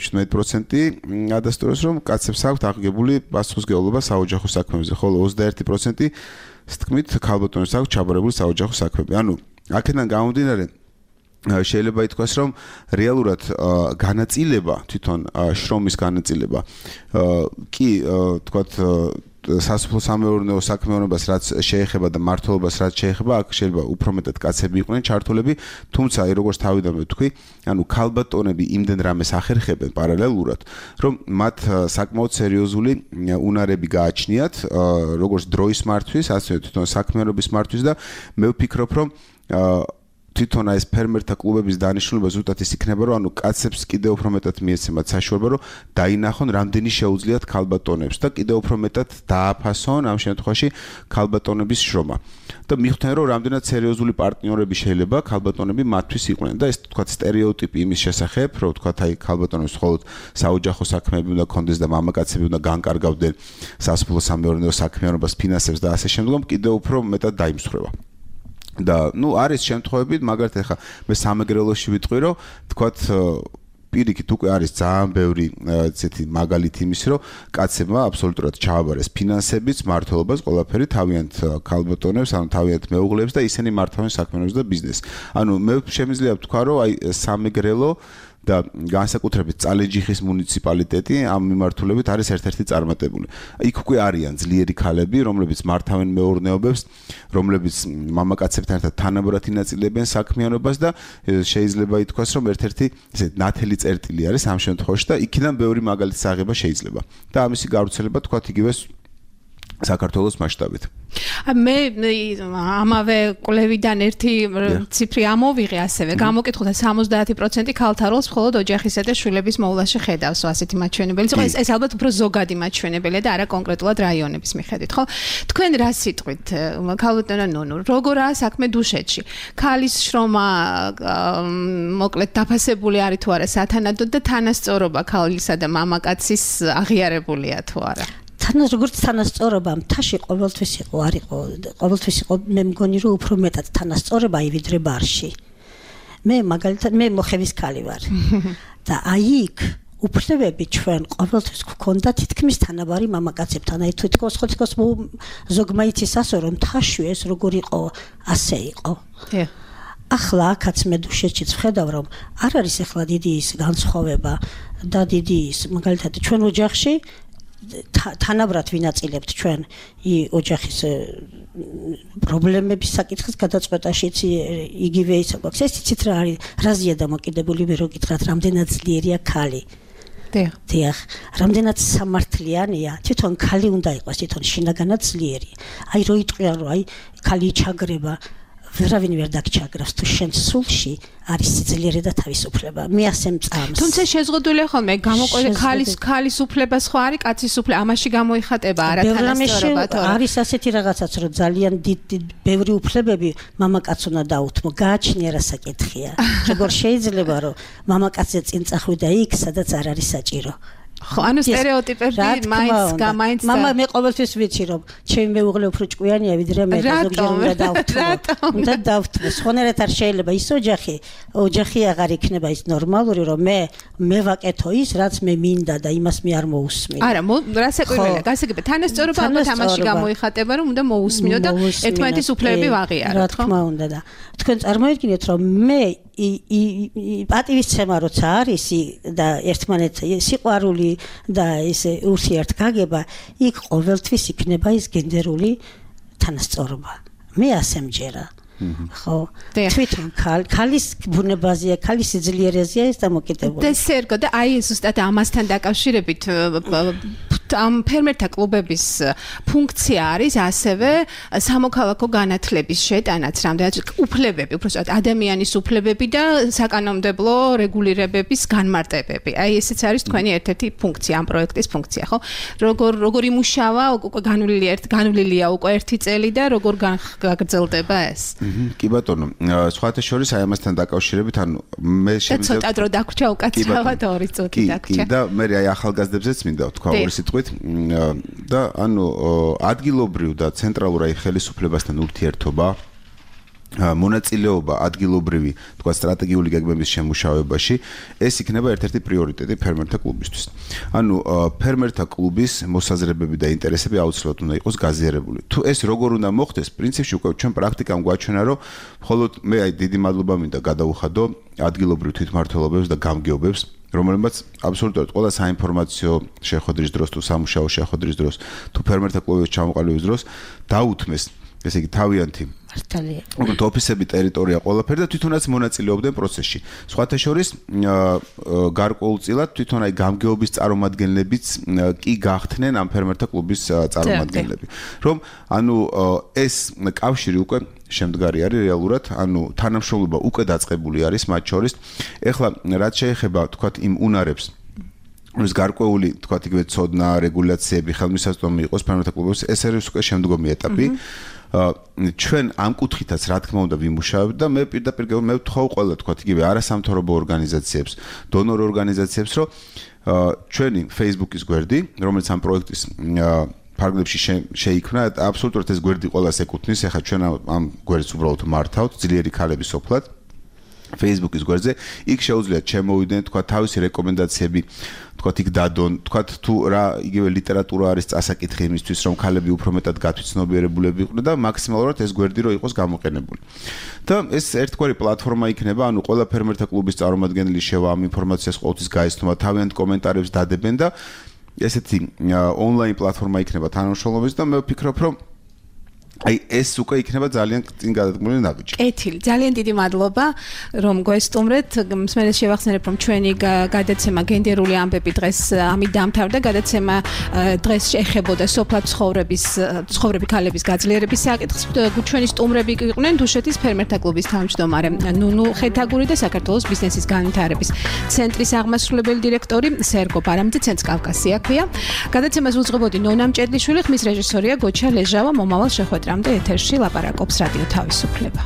17% ადასტურებს რომ კაცებს აქვთ აღგებული პასუხისმგებლობა საოჯახო საქმეებზე, ხოლო 21% თქმით ქალბატონებს აქვთ ჩაბარებული საოჯახო საქმეები. ანუ აქედან გამომდინარე შეიძლება ითქვას რომ რეალურად განაწილება თვითონ შრომის განაწილება კი თქვათ სასოფლო სამეურნეო საქმიანობას რაც შეეხება და მმართველობას რაც შეეხება აქ შეიძლება უფრო მეტად კაცები იყვნენ ჩართულები თუმცა აი როგორც თავიდან ვთქვი ანუ ქალბატონები იმდენ რამეს ახერხებენ პარალელურად რომ მათ საკმაოდ სერიოზული უნარები გააჩნიათ როგორც დროის მართვის ასევე თვითონ საქმიანობის მართვის და მე ვფიქრობ რომ თვითონ ეს ფერმერთა კლუბების დანიშნულება ზუსტად ის იქნება რომ ანუ კაცებს კიდევ უფრო მეტად მიეცემათ საშუალება რომ დაინახონ რამდენი შეუძლიათ ქალბატონებს და კიდევ უფრო მეტად დააფასონ ამ შემთხვევაში ქალბატონების შრომა და მიხვდნენ რომ რამდენად სერიოზული პარტნიორები შეიძლება ქალბატონები მათთვის იყვნენ და ეს თქვათ სტერეოტიპი იმის შესახებ რომ თქვათ აი ქალბატონებს მხოლოდ საოჯახო საქმეები უნდა კონდეს და მამაკაცები უნდა განკარგავდნენ სასოფლო სამეურნეო საქმიანობას ფინანსებს და ასე შემდგომ კიდევ უფრო მეტად დაიმსხვრება და ნუ არის შემთხვევები მაგალითად ახლა მე სამეგრელოში ვიტყვი რომ თქვათ პირიქით უკვე არის ძალიან ბევრი ესეთი მაგალითი იმისი რომ კაცებმა აბსოლუტურად ჩააბარეს ფინანსებიც მართლობას ყველაფერი თავიანთ ქალბატონებს ანუ თავიანთ მეუღლეებს და ისინი მართავენ საქმიანობას და ბიზნესს ანუ მე შემიძლია ვთქვა რომ აი სამეგრელო და განსაკუთრებით წალეჯიხის მუნიციპალიტეტი ამ მიმართულებით არის ერთ-ერთი წარმატებული. იქ უკვე არიან ძლიერი ქალები, რომლებიც მართავენ მეურნეობებს, რომლებიც მამაკაცებთან ერთად თანაბრად ინაწილებენ საქმიანობას და შეიძლება ითქვას, რომ ერთ-ერთი ესე ნათელი წერტილი არის ამ შემთხვევაში და იქიდან ბევრი მაგალითის აღება შეიძლება. და ამისი გავრცელება თქვათ იგივე საქართველოს მასშტაბით. მე ამავე კვლევიდან ერთი ციფრი ამოვიღე ასევე გამოკითხულთა 70% ქალთა როლს მხოლოდ ოჯახისა და შვილების მოვლაში ხედავს ასეთი მაჩვენებელი. ეს ალბათ უფრო ზოგადი მაჩვენებელია და არა კონკრეტულად რაიონების მიხედვით, ხო? თქვენ რა სიტყვით ქალბატონო ნუნუ, როგორაა საქმე დუშეთში? ქალის შრომა მოკლედ დაფასებული არის თუ არა სათანადოდ და თანასწორობა ქალისა და მამაკაცის აღიარებულია თუ არა? როგორც თანასწორობა მთაში ყოველთვის იყო მე მგონი რომ უფრო მეტად თანასწორება ვიდრე ბარში მე მაგალითად მე მოხევის ქალი ვარ და აი იქ უფლებები ჩვენ ყოველთვის გვქონდა თითქმის თანაბარი მამაკაცებთან. აი თვითონ თითქოს ზოგმა იცის ასე რომ თაშვი ეს როგორ იყო, ასე იყო. ახლა აქაც მე დუშეთშიც ვხედავ რომ არ არის ახლა დიდი ის განსხვავება და დიდი ის მაგალითად ჩვენ ოჯახში თანაბრად ვინაწილებთ ჩვენ ოჯახის პრობლემების საკითხის გადაწყვეტაშიც იგივე ისა გვაქვს. ეს იცით რა არის, რაზეა დამოკიდებული მე რო გითხრათ, რამდენად ძლიერია ქალი. დიახ, რამდენად სამართლიანია, თვითონ ქალი უნდა იყოს, თვითონ შინაგანად ძლიერი. აი რო იტყვიან რომ აი ქალი ჩაგრება, ვერავინ ვერ დაგჩაგრავს თუ შენ სულში არის სიძლიერე და თავისუფლება. მე ასე მწამს. თუმცა შეზღუდულია ხოლმე გამოყოლე ქალის უფლება სხვა არის, კაცის უფლება. ამაში გამოიხატება არათანასწორობა თორე. არის ასეთი რაღაცაც რომ ძალიან ბევრი უფლებები მამაკაც უნდა დაუთმო. გააჩნია რა საკითხია. როგორ შეიძლება რომ მამაკაცზე წინ წახვიდა იქ, სადაც არ არის საჭირო. ხო, ანუ სტერეოტიპები მაინც მამა მე ყოველთვის ვიცი რომ ჩემი მეუღლე უფრო ჭკვიანია ვიდრე მე ზოგჯერ უნდა დავთმო. უნდა დავთმო. სხვანაირად არ შეიძლება ის ოჯახი აღარ იქნება ის ნორმალური რომ მე ვაკეთო ის რაც მე მინდა და იმას მე არ მოусმინე. არა, რასაკვირველია, გასაგებია თანასწორობა ალბათ ამაში გამოიხატება რომ უნდა მოусმინო და ერთმანეთის უფლებები ვაღიაროთ, ხო? რა თქმა უნდა და თქვენ წარმოიდგინეთ რომ მე პატივისცემა როცა არის და ერთმანეთს სიყვარული და ეს ურთიერთგაგება, იქ ყოველთვის იქნება ის გენდერული თანასწორობა. მე ასე მჯერა. ხო, თვითონ ქალის ბუნებაზეა, ქალის სიძლიერეზეა ეს დამოკიდებული. და სერგო და აი ზუსტად ამასთან დაკავშირებით ამ ფერმერთა კლუბების ფუნქცია არის ასევე სამოქალაქო განათლების შეტანაც, რამდენად უფლებები, უბრალოდ ადამიანის უფლებები და საკანონმდებლო რეგულირებების განმარტებები. აი ესეც არის თქვენი ერთ-ერთი ფუნქცია, ამ პროექტის ფუნქცია, ხო? როგორ იმუშავა, უკვე განვლილია უკვე 1 წელი და როგორ გაგრძელდება ეს? კი ბატონო, სხვათა შორის აი ამასთან დაკავშირებით, ანუ მე შემიძლია ცოტა დრო დაგვრჩა უკაცრავად 2 წუთი დაგვრჩა. და მე აი ახალგაზრდებზეც მინდა ვთქვა ორი სიტყვით და ანუ ადგილობრივ და ცენტრალურ აი ხელისუფლებასთან ურთიერთობა, მონაწილეობა ადგილობრივი, თქვა სტრატეგიული გეგმების შემუშავებაში, ეს იქნება ერთ-ერთი პრიორიტეტი ფერმერთა კლუბისთვის. ანუ ფერმერთა კლუბის მოსაზრებები და ინტერესები აუცილებლად უნდა იყოს გაზიარებული. თუ ეს როგორ უნდა მოხდეს, პრინციპში უკვე ჩვენ პრაქტიკამ გვაჩვენა, რომ მხოლოდ მე აი დიდი მადლობა მინდა გადავუხადო ადგილობრივ თვითმმართველობებს და გამგეობებს, რომელმაც აბსოლუტურად ყველა საინფორმაციო შეხვედრის დროს თუ სამუშაო შეხვედრის დროს თუ ფერმერთა კლუბის ჩამოყალიბების დროს დაუთმეს, ესე იგი თავიანთი მართალია. ოფისები, ტერიტორია, ყველაფერი და თვითონაც მონაწილეობდნენ პროცესში. სხვათა შორის გარკვეულწილად თვითონ აი გამგეობის წარმომადგენლებიც კი გახდნენ ამ ფერმერთა კლუბის წარმომადგენლები. რომ ანუ ეს კავშირი უკვე შემდგარი არის რეალურად, ანუ თანამშრომლობა უკვე დაწყებული არის მათ შორის. ეხლა რაც შეეხება თქვათ იმ უნარებს ის გარკვეული თქვათ იგივე ცოდნა, რეგულაციები, ხელმისაწვდომი იყოს ფერმერთა კლუბის, ეს არის უკვე შემდგომი ეტაპი. ჩვენ ამ კუთხითაც რა თქმა უნდა ვიმუშავებთ და მე პირდაპირ მე ვთხოვ ყველა თქვათ იგივე არასამთავრობო ორგანიზაციებს, დონორ ორგანიზაციებს, რომ ჩვენი Facebook-ის გვერდი, რომელიც ამ პროექტის ფარგლებში შეიქმნა, აბსოლუტურად ეს გვერდი ყველას ეკუთვნის, ახლა ჩვენ ამ გვერდს უბრალოდ მართავთ, ძლიერი ქალების სოფლად. Facebook-ის გვერდზე, იქ შეუძლიათ შემოვიდნენ, თქვა თავისი რეკომენდაციები, თქვა იქ დადონ, თქვა თუ რა იგივე ლიტერატურა არის წასაკითხი იმისთვის, რომ ქალები უფრო მეტად გათვითცნობიერებულები იყვნენ და მაქსიმალურად ეს გვერდი რო იყოს გამოყენებული. და ეს ერთგვარი პლატფორმა იქნება, ანუ ყველა ფერმერთა კლუბის წარმომადგენელი შევა ამ ინფორმაციას ყოველთვის გაეცნობა, თავიანთ კომენტარებს დადებენ და ესეთი ონლაინ პლატფორმა იქნება თანამშრომლობის და მე ვფიქრობ, რომ აი ეს უკვე იქნება ძალიან წინ გადადგმული ნაბიჯი. კეთილი, ძალიან დიდი მადლობა, რომ გვესტუმრეთ. მსმენელს შევახსენებ, რომ ჩვენი გადაცემა გენდერული ამბები დღეს ამით დამთავრდა. გადაცემა დღეს ეხებოდა სოფლად ცხოვრები ქალების გაძლიერების საკითხს. ჩვენი სტუმრები იყვნენ დუშეთის ფერმერთა კლუბის თავმჯდომარე ნუნუ ხეთაგური და საქართველოს ბიზნესის განვითარების ცენტრის აღმასრულებელი დირექტორი სერგო ბარამძე, ცენტრ კავკასია ქვია. გადაცემას უძღვებოდი ნონა მჭედლიშვილი, ხმის რეჟისორია გოჩა ლეჟავა. მომავალ შეხვედრამდე ეთერში ლაპარაკობს რადიო თავისუფლება.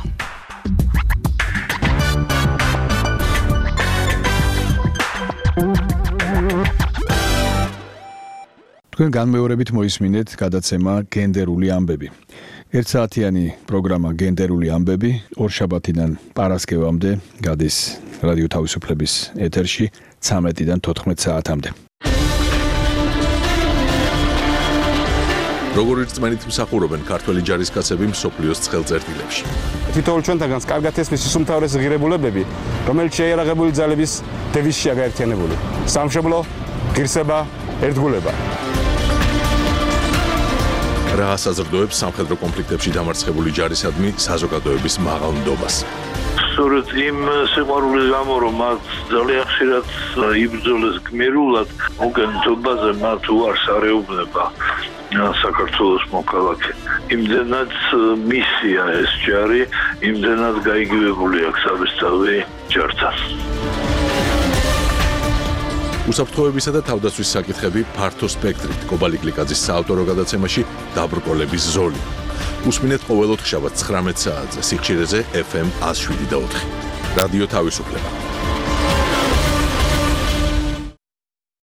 თქვენ განმეორებით მოისმინეთ გადაცემა გენდერული ამბები. 1 საათიანი პროგრამა გენდერული ამბები ორშაბათიდან პარასკევამდე გადის რადიო თავისუფლების ეთერში 13-დან 14 საათამდე. როგორ რწმენით მსახურობენ ქართველი ჯარისკაცები მსოფლიოს ცხელწერტილებში. თითოეულ ჩვენთაგანს კარგად ესმის უმთავრესი ღირებულებები, რომელიც შეიარაღებული ძალების დევიზშია გაერთიანებული. სამშობლო, ღირსება, ერთგულება. რა ასაზრდოებს სამხედრო კონფლიქტებში დამარცხებული ჯარისადმი საზოგადოების მაღალ ნდობას. სწორედ იმ სიყვარულის გამო, რომ მათ ძალიან ხშირად იბრძოლეს გმირულად, მოგენთობაზე მათ უარს არეუბნება საქართველოს მოქალაქე. იმდენად მისია ეს ჯარი, იმდენად გაიგივებული აქვს საბესწავლი ჯართან. უსაფრთხოებისა და თავდაცვის საკითხები ფართო სპექტრით კობალი გლიკაძის საავტორო გადაცემაში დაბრკოლების ზოლი. უსმინეთ ყოველ ოთხშაბათს 19 საათზე სიხშირეზე FM 107.4. რადიო თავისუფლება.